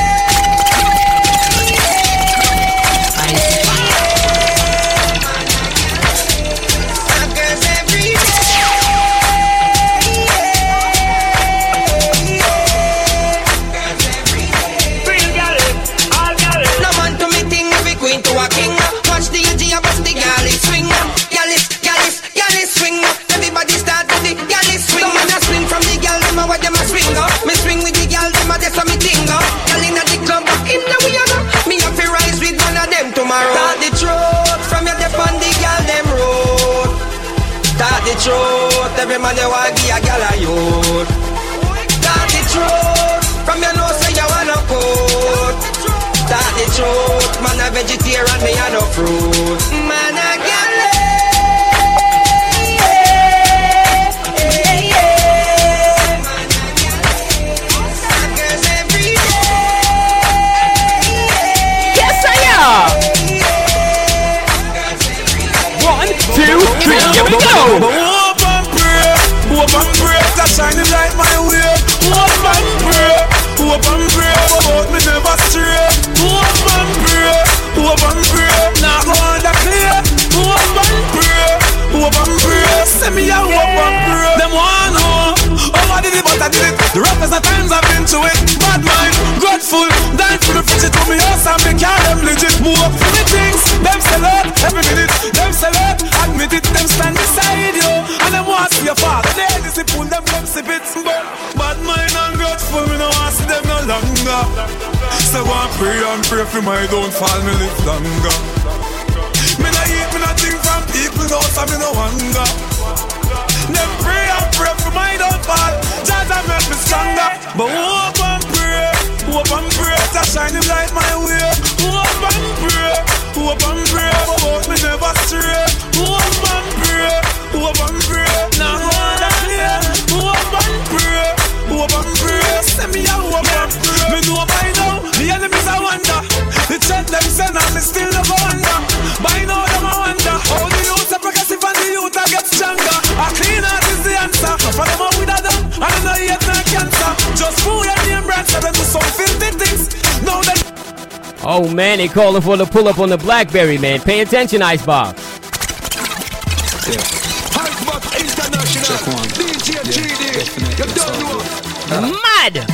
Speaker 5: Truth, every man you want give a gal a youth. Start the truth, from your nose say you wanna coat. Start the truth, man a vegetarian, me a no fruit. Man a gal.
Speaker 1: Yes I am. One, two, three, here we go.
Speaker 7: Hope and pray, that shining light my way. Hope and pray, hope and pray, about me never stray. Hope and pray, hope and pray, not go under clear. Hope and pray, hope and pray, send me a hope and pray. Them want know, oh I did it but I did it. The roughest of times I've been to it. Bad mind, grateful, dying for the fridge to me house and me carry them legit. Move up for the things, them sell out every minute. Them
Speaker 4: them select, admit it, them stand beside you. And them want to see your father, they discipline them, them sip it. But bad mind and grateful, me no want to see them no longer. So go and pray and pray for my downfall, me live longer. Me no eat, me no think from people, no, so me no hunger. Them pray and pray for my downfall, just to make me stronger. But hope and pray, hope and pray, to shine him light my way. Hope and pray, hope and pray, but hope me never stray. Hope and pray, hope and pray, now hold that clear. Hope and pray, hope and pray, send me a hope and pray. Me know by now, the enemies I wonder. The chat them send and me still never wonder. By now them I wonder, how the youth are progressive and the youth are get stronger. A clean heart is the answer, for them out with a dumb, and I know yet no cancer. Just fool your name brand, so them do some filthy things. Now them.
Speaker 1: Oh man, they calling for the pull up on the Blackberry, man. Pay attention, Icebox.
Speaker 4: Icebox International, D J G D, you don't know.
Speaker 1: Mad!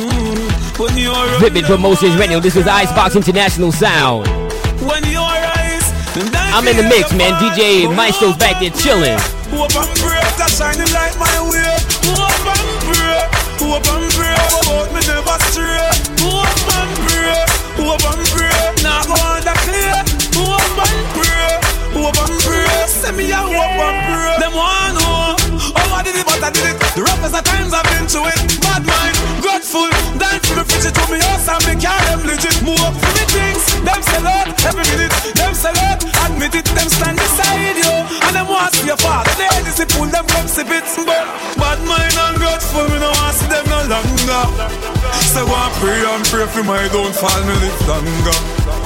Speaker 4: When you are
Speaker 1: Vivid Promotions Radio, this is Icebox International Sound.
Speaker 4: When you rise,
Speaker 1: I'm in the mix, man. D J Maestro's back there chilling.
Speaker 4: Hope and pray, that shining light my way. Hope and pray, hope and pray, but me never stray. Hope and pray, hope and pray, now go on the clear. Hope and pray, hope and pray, send me a hope and pray. Them want know, oh I did it but I did it. The roughest of times I've been to it. Bad mind, grateful, dying for me fridge to me house and me carry them legit. Move up for me things, them sell out every minute. Them sell out, admit it, them stand beside you. And them want to see your father, they discipline them from sip it. But bad mind and grateful, me no want to see them no longer. So go and pray and pray for my downfall, me live longer.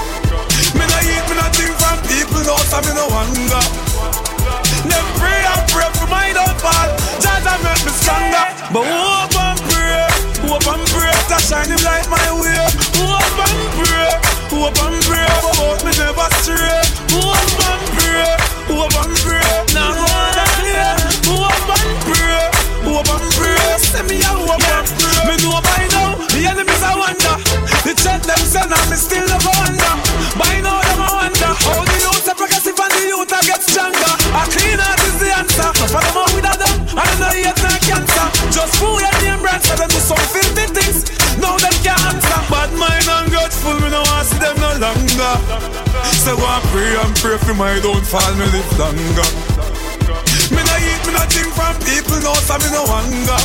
Speaker 4: Me no eat, me no think from people, no, so me no hunger. Them pray and pray for my downfall, just to make me stronger. But hope and pray, hope and pray, to shine him light my way. Hope and pray, hope and pray, but hope me never stray. Hope and pray, hope and pray, now hold that clear. Hope and pray, hope and pray, send me a hope and pray. Me know by now, the enemies I wonder. The chat them send and me still never wonder. By now them I wonder, how the youth are progressive and the youth are get stronger. A clean heart is the answer, for them out with a dumb, and I know yet no cancer. Just fool your name brand, so them do some filthy things. Now them can't answer. Bad mind and grateful, me no want to see them no longer. So go and pray and pray for my downfall, me live longer. Me no eat, me no think from people, no, so me no hunger.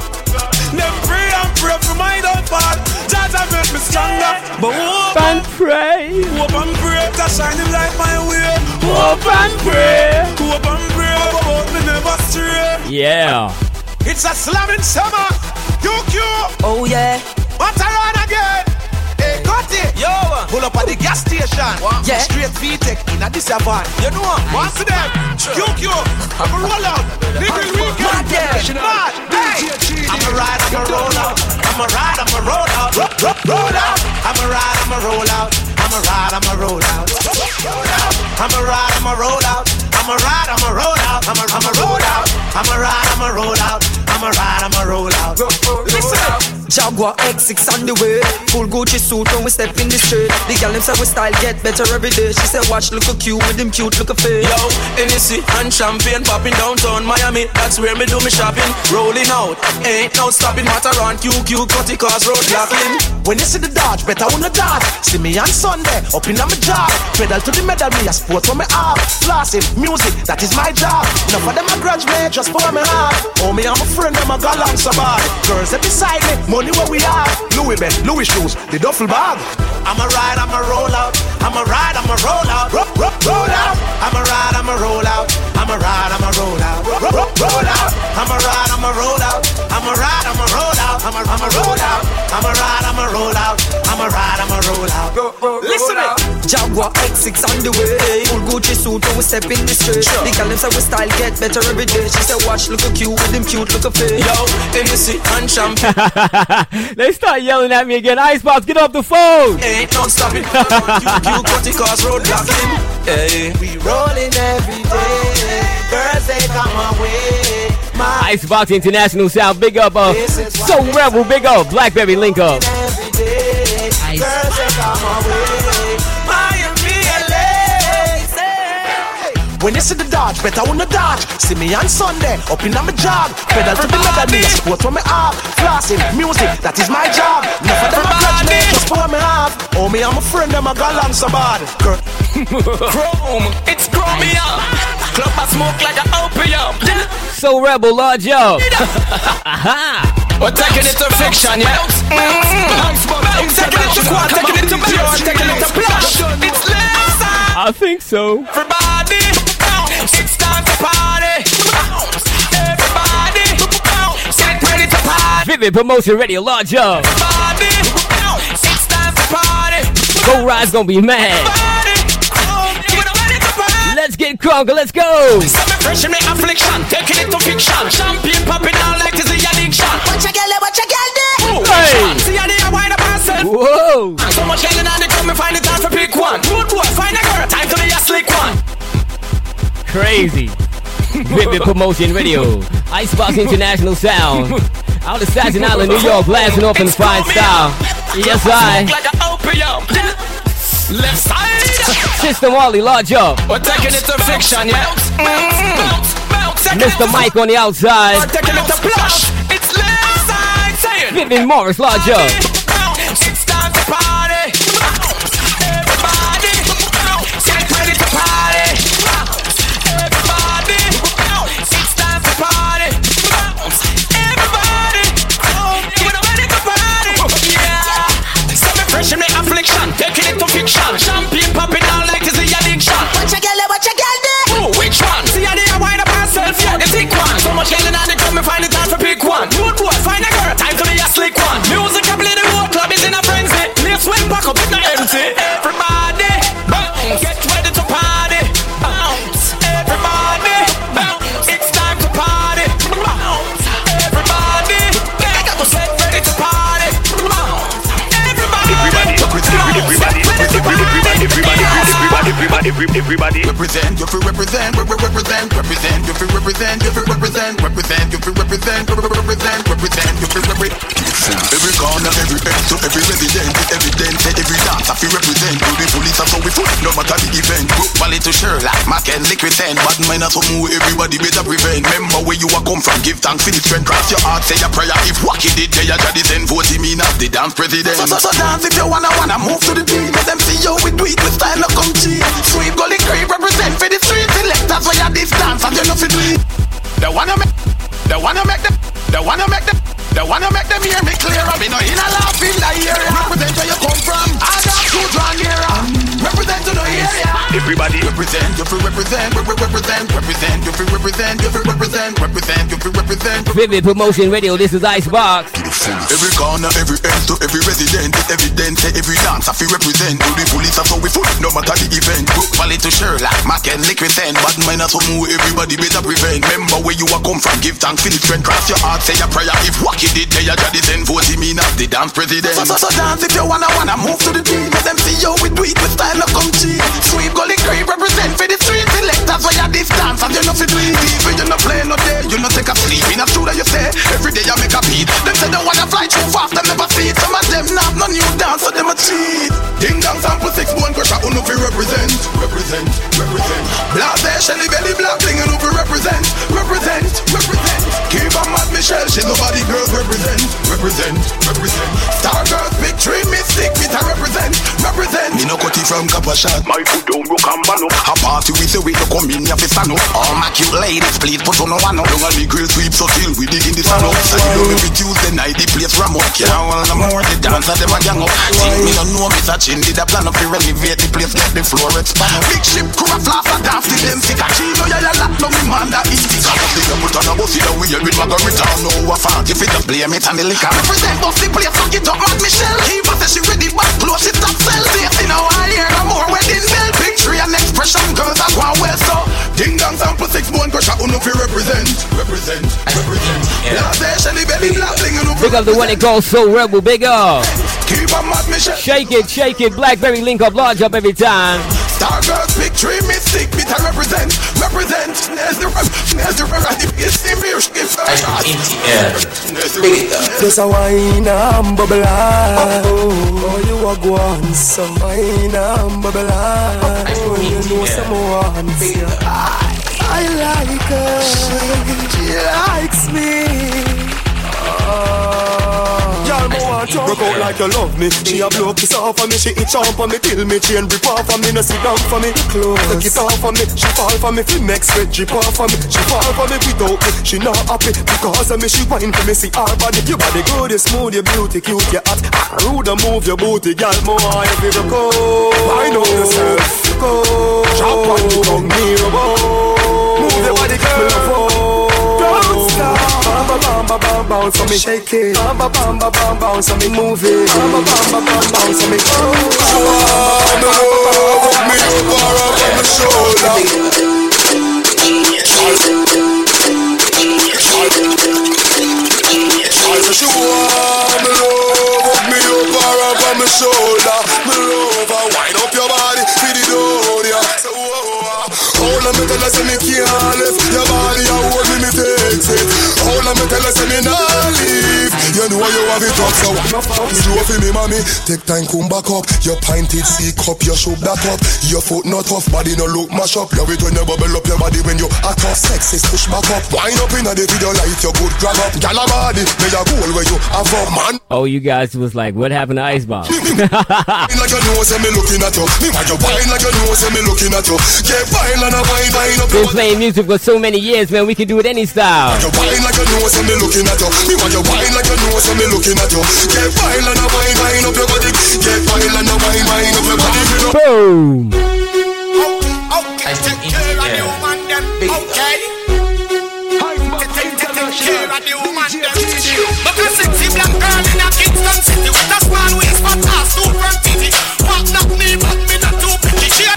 Speaker 4: Them pray and pray for my downfall, just to make me stronger. But hope
Speaker 1: and pray,
Speaker 4: hope and pray, to shine him light my way.
Speaker 1: Hope and pray,
Speaker 4: hope and pray, but hope me never stray.
Speaker 1: Yeah.
Speaker 7: It's a slamming summer. Q Q.
Speaker 2: Oh yeah.
Speaker 7: What's around again? Hey, cut it.
Speaker 5: Yo,
Speaker 7: pull up at the gas station.
Speaker 2: Yeah.
Speaker 7: Straight V-Tech in a this van. You know what? What's them? Q Q. I'm a roll out. Living weekend. Mad. Hey. I'm a ride, I'm a roll out. I'm a ride, I'm a roll out. Roll out. I'm a ride, I'm a roll out. I'm a ride, I'm a roll out. I'm a ride, I'm a roll out. I'm a ride, I'm a roll out. I'm a, I'm a roll out. I'm a ride, I'm a roll out. I'm a ride, I'm a roll out. Listen.
Speaker 2: Jaguar X six on the way. Full Gucci suit when we step in the street. The girl them say we style get better every day. She said watch look a cute with them cute look a face.
Speaker 5: Yo, Hennessy and champagne popping downtown Miami. That's where me do me shopping. Rolling out, ain't no stopping. Mataran, Q Q, cutty cars, road blocking.
Speaker 7: When you see the Dodge, better on the Dodge. See me on Sunday, up in my job. Pedal to the medal, me a sport for me off. Flossing, music, that is my job. Enough of them a grudge me, just for me heart. Oh me, I'm a friend, them a galang so bad. Girls that beside me, money where we are. Louis Ben, Louis shoes, the duffel bag. I'm a ride, I'm a roll out. I'm a ride, I'm a roll out. Roll, roll, roll out. I'm a ride, I'm a roll out. I'm a ride, I'm a roll out. Roll, roll, roll out. I'm a ride, I'm a roll out. I'm a ride, I'm a roll out. I'm a, I'm a roll out. I'm a ride, I'm a roll out. I'm a ride, I'm a roll out. Listen it.
Speaker 2: Jaguar X six on the way. Full Gucci suit when we step in the street. Sure. The girl them say we style get better every day. She said watch look a cute with them cute look a face.
Speaker 5: Yo, Hennessy and champagne.
Speaker 1: They start yelling at me again. Icebox, get off the phone.
Speaker 5: Ain't no stopping. Q Q, cutty cars, road blocking. Hey,
Speaker 7: we rolling every day. Girls they come away. My
Speaker 1: Icebox International Sound, big up. Uh, so Rebel, big up. Blackberry link up.
Speaker 7: Every day. Girls they come away. Miami, L A.
Speaker 5: When you see the dodge, better wanna dodge. See me on Sunday, up in my job. Pedal to the melody, sport from me up. Flossing, music, that is my job. Enough of them a grudge me, just for me half. Oh, me, I'm a friend, them a galang so bad.
Speaker 10: Chrome, it's chromium. Club I smoke like an opium.
Speaker 1: So rebel, Lord Joe.
Speaker 10: We're taking it to fiction, yeah. Mm-hmm. Taking it to quad, taking it to pure, taking it to plush. It's less.
Speaker 1: I think so.
Speaker 10: Everybody, it's time to party. Everybody, get ready to party.
Speaker 1: Vivid Promotion Radio, Lord Joe.
Speaker 10: Everybody, it's time to party.
Speaker 1: Go Ride's gonna be mad. Let's get crunk, let's go.
Speaker 10: Some fresh in my affliction, taking it to fiction. Champagne popping out like it's the addiction.
Speaker 2: What you girl, what you girl do?
Speaker 1: Hey.
Speaker 10: See how they are wind up herself.
Speaker 1: Whoa.
Speaker 10: So much yelling and they come and find it time for pick one. Good boy, find a girl, time to be a slick one.
Speaker 1: Crazy. Vivid Promotion Radio. Icebox International Sound. Out of Staten Island, New York, blasting off in fine style. Yes, I.
Speaker 10: Like an opium. Left side.
Speaker 1: System Wally, Lord Joe.
Speaker 10: We're taking it to fiction, yeah. Mm-hmm.
Speaker 1: Mister Mike on the outside.
Speaker 10: We're taking it to plush. It's left side. Say it.
Speaker 1: Vivian Morris, Lord Joe.
Speaker 10: It's time to party. Everybody, get ready to party. Everybody, it's time to party. Everybody, get ready to party. Yeah. Some fresh in my affliction, taking it to fiction. Champagne popping out like it's the addiction.
Speaker 2: What you girl, what you girl do?
Speaker 10: Ooh, which one? See how they are wind up herself, yeah, the thick one. So much yelling and they come and find it time for pick one. Good boy, find a girl, time to be a slick one. Music I play, the whole club is in a frenzy. Lift swing back up, it's not empty. Everybody, bounce, get ready to party. Bounce, everybody, bounce, it's time to party. Bounce, everybody, get ready to party. Bounce, everybody,
Speaker 7: everybody, everybody, everybody, everybody, everybody, everybody, everybody.
Speaker 13: Represent, you feel represent, represent, represent, you feel represent, you feel represent, represent, you feel represent, represent, represent, you feel represent. Every corner, every end, to every resident, evidence, every dance, I feel represent. To the police, so we foot, no matter the event. Group Valley to Sherlock, Mac and Liquid Ten. Bad mind, so move, everybody better prevent. Remember where you are come from, give thanks for the strength. Cross your heart, say a prayer. If Wacky did, they are just send vote him in as the dance president. So, so, so dance if you wanna, wanna move to the beat. Let them see you with do it with style, no come cheap. Sweep, gully, creep, represent for the street. Selectors where you this dance and you know fi do it. They wanna make, they wanna make them, they wanna make them, they wanna make them hear me clear. I be no in a laugh in the area. Represent where you come from. I got two drawn here. Represent to the area.
Speaker 7: Everybody
Speaker 13: represent, you feel represent, represent, represent, you feel represent, you feel represent, represent, you feel represent.
Speaker 1: Vivid Promotion Radio, this is Icebox.
Speaker 13: Every corner, every end, to every resident, evidence, every dance, I feel represent. To the police, so we foot, no matter the event. Group Valley to Sherlock, Mac and Liquid Ten. Bad mind, so move, everybody better prevent. Remember where you are come from, give thanks for the strength. Cross your heart, say a prayer. If Wacky did, they are just send vote him in as the dance president. So, so, so dance if you wanna, wanna move to the beat. Let them see you with do it with style, no come cheap. Sweep, gully, creep, represent for the street. Selectors where you this dance and you know fi do it. Even you no play no day, you no take a sleep. In a studio you say, every day you make a beat. Them say they wanna fly too fast, them never see it. Some of them not no new dance, so them a cheat. Ding dong sample six bone crusher, who no fi represent, represent, represent. Blase, Shelly belly black bling, who fi represent, represent, represent. Keep on mad Michelle, she nobody girls represent, represent, represent. Star girls, big tree, mystic, me to represent, represent. Me no cut it from Kappa shot.
Speaker 7: my foot down, you can ban up.
Speaker 13: A party with the way you come in, you fi stand up. All my cute ladies, please put on no one up. Young and me grill sweep so till we dig in the sun up. So you know every Tuesday night the place ram up. Can't hold no more, the dancer them a gang up. Think me no know me touching, did a plan up to renovate the place, get the floor expand up. Big ship crew a flash and dance till them sick. A chino ya ya lock, no me man that easy. Cause up the you put on a bus in the wheel with Margarita. No a fan, if it just blame it and the liquor. Represent bus the place, fuck it up, Mad Michelle. Eva says she ready, but close it up, sell. Face in a while here, no more wedding bell. Picture and expression, girls are going well, so ding dong sample six bone crusher, who no fi represent, represent, represent. Blase, Shelly belly black bling, who no fi
Speaker 1: Big up the one that goes so rebel, big up.
Speaker 13: keep on Mad Michelle.
Speaker 1: Shake it, shake it, Blackberry link up, large up every time.
Speaker 13: Star girls, big tree, mystic, me to represent, represent. There's the rep, there's the rep. It's serious.
Speaker 3: I M T N. Big it up.
Speaker 14: Just a wine and bubble up. Oh, you a go on some wine and bubble up. Oh, you know someone. I like her. She likes me. Y'all mo want to broke out like you love me. She a blow kiss off on me. She itch off on me till me chain rip off on me. No sit down for me. Close. Take it off on me. She fall for me. Fi next sweat drip off on me. She fall for me without me. She not happy because of me. She whine for me. See her body. Your body good, you smooth, you beauty, cute, you hot. Rude and move your booty, girl. Mo want you to go. I know yourself. Go. Drop on the tongue, me move your body, girl. Don't stop. Bamba, bamba, bounce for me, shake it. Bamba, bamba, bamba, bounce for me, move it. Bamba, bamba, bamba, bounce for me. Bamba, bamba, me over on my shoulder. So she want me love, me over on my shoulder. Me love, wind up your body, feed it down, yeah. So hold on, me tell her say me can't lift your body, I hold me, me takes it. Hold on, me tell her say me not leave. You know you have it up, so me do for me, mommy. Take time, come back up. Your pinted C cup, you shove that up. Your foot not tough, body no look mash up. Love it when you bubble up your body when you a tough. Sexy push back up. Wind up in the video light, your good grab up. Gyal a body, may you goal where you have a man.
Speaker 1: Oh, you guys was like, what happened to Icebox?
Speaker 13: Like you know, say me looking at you. Me want you wine like you know, say me looking at you. Get wine and a wine, wine up.
Speaker 1: Been playing music for so many years, man. We can do it any style.
Speaker 13: You wine like you know, say me looking at you. Me want you wine like you know, say me looking at you. Get wine and a wine, wine up your body. Get wine and a wine, wine up your body.
Speaker 1: Boom.
Speaker 7: Okay, take care of the woman them. Okay. Take care of the woman them. But a sexy black girl in a Kingston city with a small waist but ass too front titty. What knock me but me not too pretty. She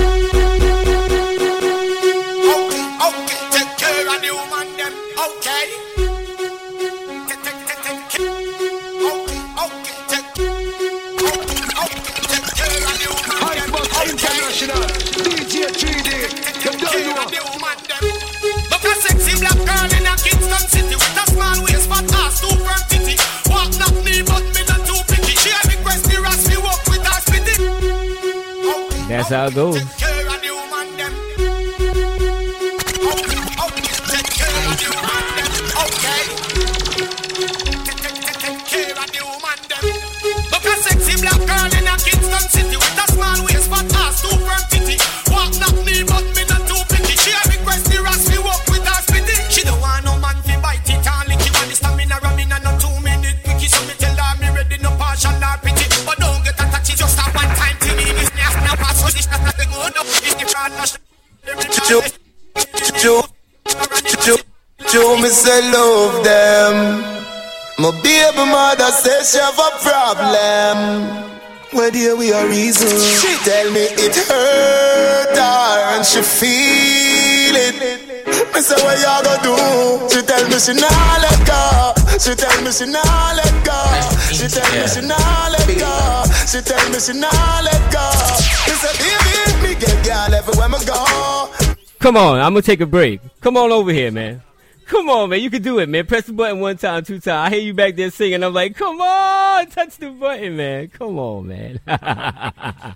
Speaker 7: okay, okay, take care of the woman them. Okay. Take, take, take, take care. Okay, okay, take, okay, okay, take care of the woman them.
Speaker 14: International D J three D.
Speaker 7: Take care of the woman them. But a sexy black girl in a Kingston city with a small waist but ass too front titty. What knock me but me not too picky. She request the rest me walk with her spitty.
Speaker 1: That's how it goes.
Speaker 7: Take care of the woman them. Okay, okay, take care of the woman them. Okay. Take, take, take, take care of the woman them. But a sexy black girl in a Kingston city with a small waist but ass too front titty. What knock me but me not too picky. She request the rest me walk with her spitty. She don't want no man fi bite it and lick it. Want the stamina ramming and no two minute quickie. So me tell her me ready no partial or pity. But don't get attached, just a one time to me. This nasty now pass so this not the good. It's the fraud no.
Speaker 14: Joe, Joe, Joe, Joe, me say love them. My baby mother says she have a problem. Where dear we are reason. She tell me it hurt her and she feel it. Me say what you gonna do? She tell me she nah let go. She tell me she nah let go. She tell me she nah let go. She tell me she nah let go. Me say baby, me get girl everywhere me go.
Speaker 1: Come on, I'm gonna take a break. Come on over here, man. Come on, man. You can do it, man. Press the button one time, two times. I hear you back there singing. I'm like, come on, touch the button, man. Come on, man. I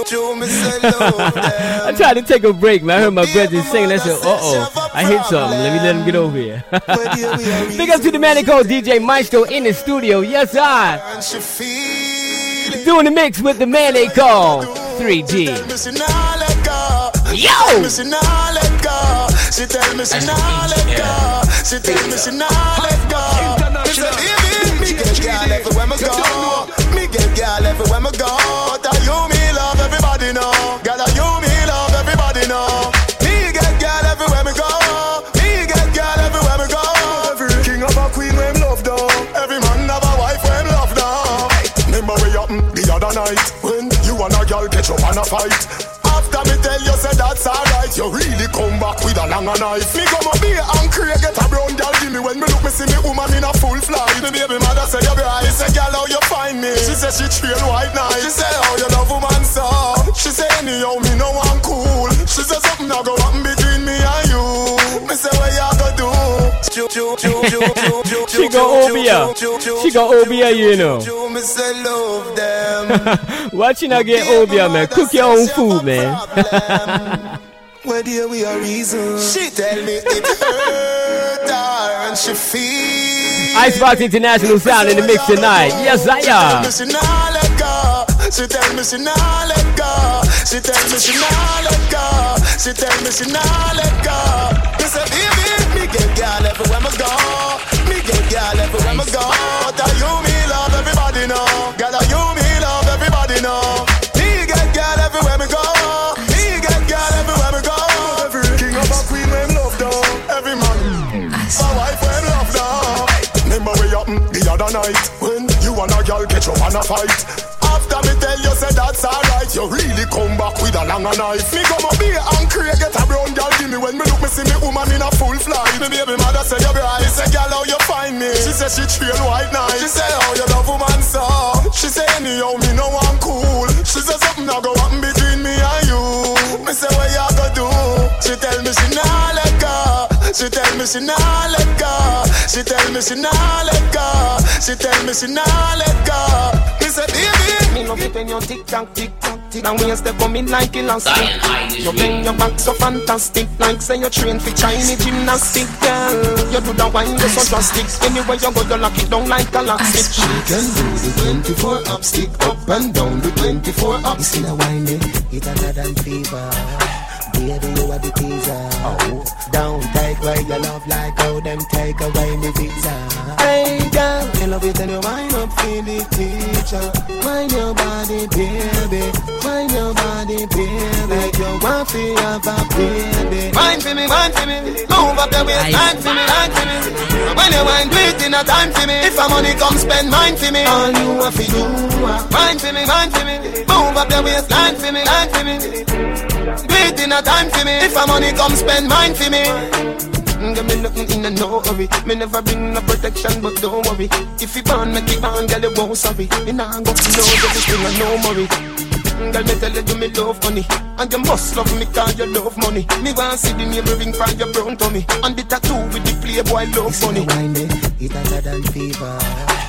Speaker 1: tried to take a break, man. I heard my brother singing. I said, uh-oh, I hit something. Let me let him get over here. Big up to the man they call D J Maestro in the studio. Yes, I. Doing the mix with the man they call three D. Yo!
Speaker 14: She nah let go. She tell me she nah let go. She tell me she nah let go. Me say baby, me get girl everywhere me go. Me get girl everywhere me go. But I you me love everybody know. Girl I you me love everybody know. Me get girl everywhere me go. Me get girl everywhere me go. Every king have a queen when love down. Every man have a wife when love down. Remember we happened the other night when you and a girl catch up and a fight. After me tell you say that's alright, you really come back with a longer knife. Me come up here and create get a brown girl give me when me look me see me woman in a full flight. Me baby mother say you bright, say girl how you find me. She say she trail white night. She say how you love woman so. She say anyhow me no one cool. She say something now go happen between me
Speaker 1: She got Obia. She got Obia, you know. Watching her get Obia, man. Cook your own food, man.
Speaker 14: Where dear we are reason. She tell me it hurt her and she feel.
Speaker 1: Icebox International Sound in the mix tonight. Yes, I am.
Speaker 14: She nah let go. She tell me she nah let go. She tell me she nah let go. She tell me she nah let go. Me say baby, me get girl everywhere me go. Me get girl everywhere me go. That you me love everybody know. Girl, that you me love everybody know. Me get girl everywhere me go. Me get girl everywhere me go. Every king of a queen when love down. Every man, my wife when love down. Remember we happen the other night when you and a girl get you on a fight. After me tell you say that's alright, you really come back with a longer knife. Me come up here and create get a brown girl give me. When me look me see me woman in a full flight. Me baby mother say you bright. Me say girl how you find me. She say she trail white night. She say how you love woman so. She say anyhow me no one cool. She say something now go happen between me and you. Me say what you go do. She tell me she nah let go. She tell me she nah let go. She tell me she nah let go. She tell me she nah let go. Me say baby, me love it when you tick tock tick tock tick. And when you step on me like elastic, you bend your back so fantastic. Like say you train for Chinese gymnastic, girl. You do the wine you so drastic. Anywhere you go you lock it down like a lock stick. She can do the twenty-four up stick up and down the twenty-four up. You see the wine it hotter than fever. Baby, you are the teaser. Oh. Don't take away your love like how them take away me visa. Hey girl, you love it and you wind up for the teacher. Wind your body, baby. Wind your body, baby. Like you want to have a baby. Wind for me, wind for me. Move up the waist, wind for me, wind for me. When you wind, wait in a time for me. If a money come spend, mind for me. All you have to do, wind for me, wind for me. Move up the waist, wind for me, wind for me. Wait in a time for me. If a money come spend mine for me. Give me nothing in a no hurry. Me never bring no protection but don't worry. If you born make it on girl you won't sorry. Me nah go know everything and no worry. Girl me tell you do me love money. And you must love me cause you love money. Me want see the name ring from your brown tummy. And the tattoo with the playboy love funny. It hotter than fever.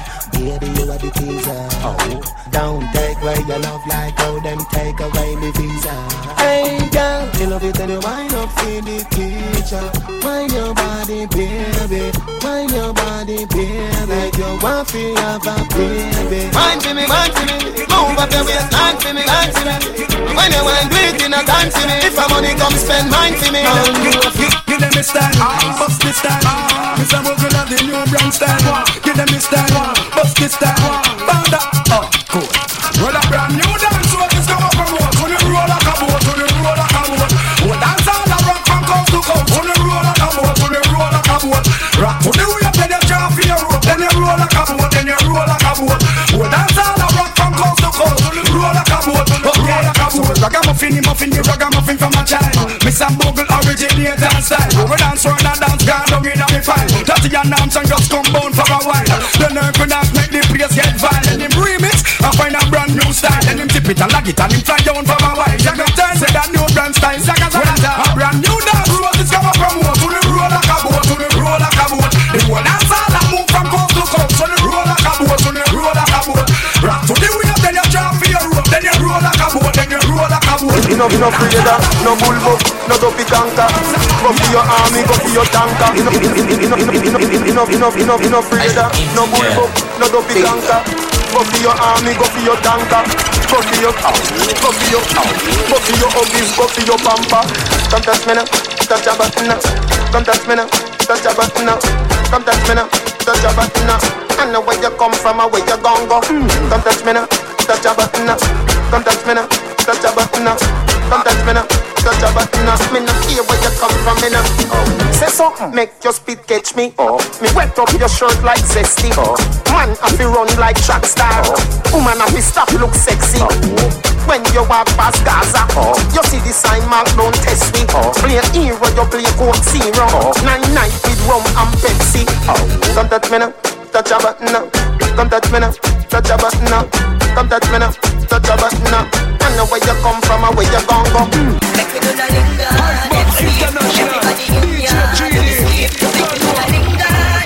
Speaker 14: Baby, you are the teaser. Oh. Don't take away your love like how them take away me visa. Hey girl, you love it and you wind up for the teacher. Wind your body, baby. Wind your body, baby. Like you want to have a baby. Wind for me, wind for me. Move up the waist, wind for me, wind for me. When you wind, do it in a time for me. If a money come spend, mine for me.
Speaker 7: Give them a style, bust the style. Mister Mogul of the new brand style. Give them a style, bust the style. Bound up, oh, cool. Roll a brand new dance, what is come up from what? When you roll like a boat, when you roll like a boat. What dance all the rock from coast to coast. When you roll like a boat, when you roll like a boat. Rock to the way, then you jump for your rope. Then you roll like a boat, then you roll like a boat. What dance all the rock from coast to coast. When you roll like a boat, roll like a boat. Ragamuffin, muffin, the ragamuffin from a child. Mister Mogul originate dance style. We dance round and dance, gone down in a file. Dirty and arms and just come bound for a while. The nerve could dance, make the place get violent. Him remix and find a brand new style. Then him tip it and lag it and him fly down for a while. Jack up turn, say that new brand style. Zaga zaga, a brand new dance. Roses come up from what? To the roll like a boat, to the roll like a boat. The whole dance all that move from coast to coast. To the roll like a boat, to the roll like a boat. Rock to the wave, then you jump for your rope. Then you roll like a boat, then you roll like a boat.
Speaker 14: Enough, enough freedom, no bullbook, no dopey canker. Go for your army, go for your tanker. Enough, enough, enough, enough, enough, enough freedom, no bullbook, no dopey canker. Go for your army, go for your tanker. Go for your cow, go for your cow. Go for your huggies, go for your pamper. Come touch me now, touch your button now. Come touch me now, touch your button now. Come touch me now, touch your button now. I know where you come from and where you gon' go. Come touch me now, touch your button now. Come touch me now, touch your button now. Come touch me now, touch your button now. Me no hear where you come from, me now. Oh. Say something, make your speed catch me. Oh. Me wet up your shirt like zesty. Oh. Man, I feel run like track star. Oh. Woman, I feel stop look sexy. Oh. When you walk past Gaza, oh. You see the sign mark, don't test me. Oh. Play hero, you play Coke Zero. Oh. Nine night with rum and Pepsi. Oh. Come touch me now, touch your button now. Come touch me now, touch your button now. Come touch me now, touch your button now. I know where you come from and where you gon' go.
Speaker 2: Make me do the linga. Everybody in ya. Make me do the linga.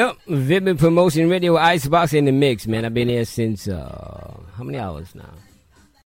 Speaker 1: Yep, Vivid Promotion Radio, Icebox in the mix, man. I've been here since, uh, how many hours now?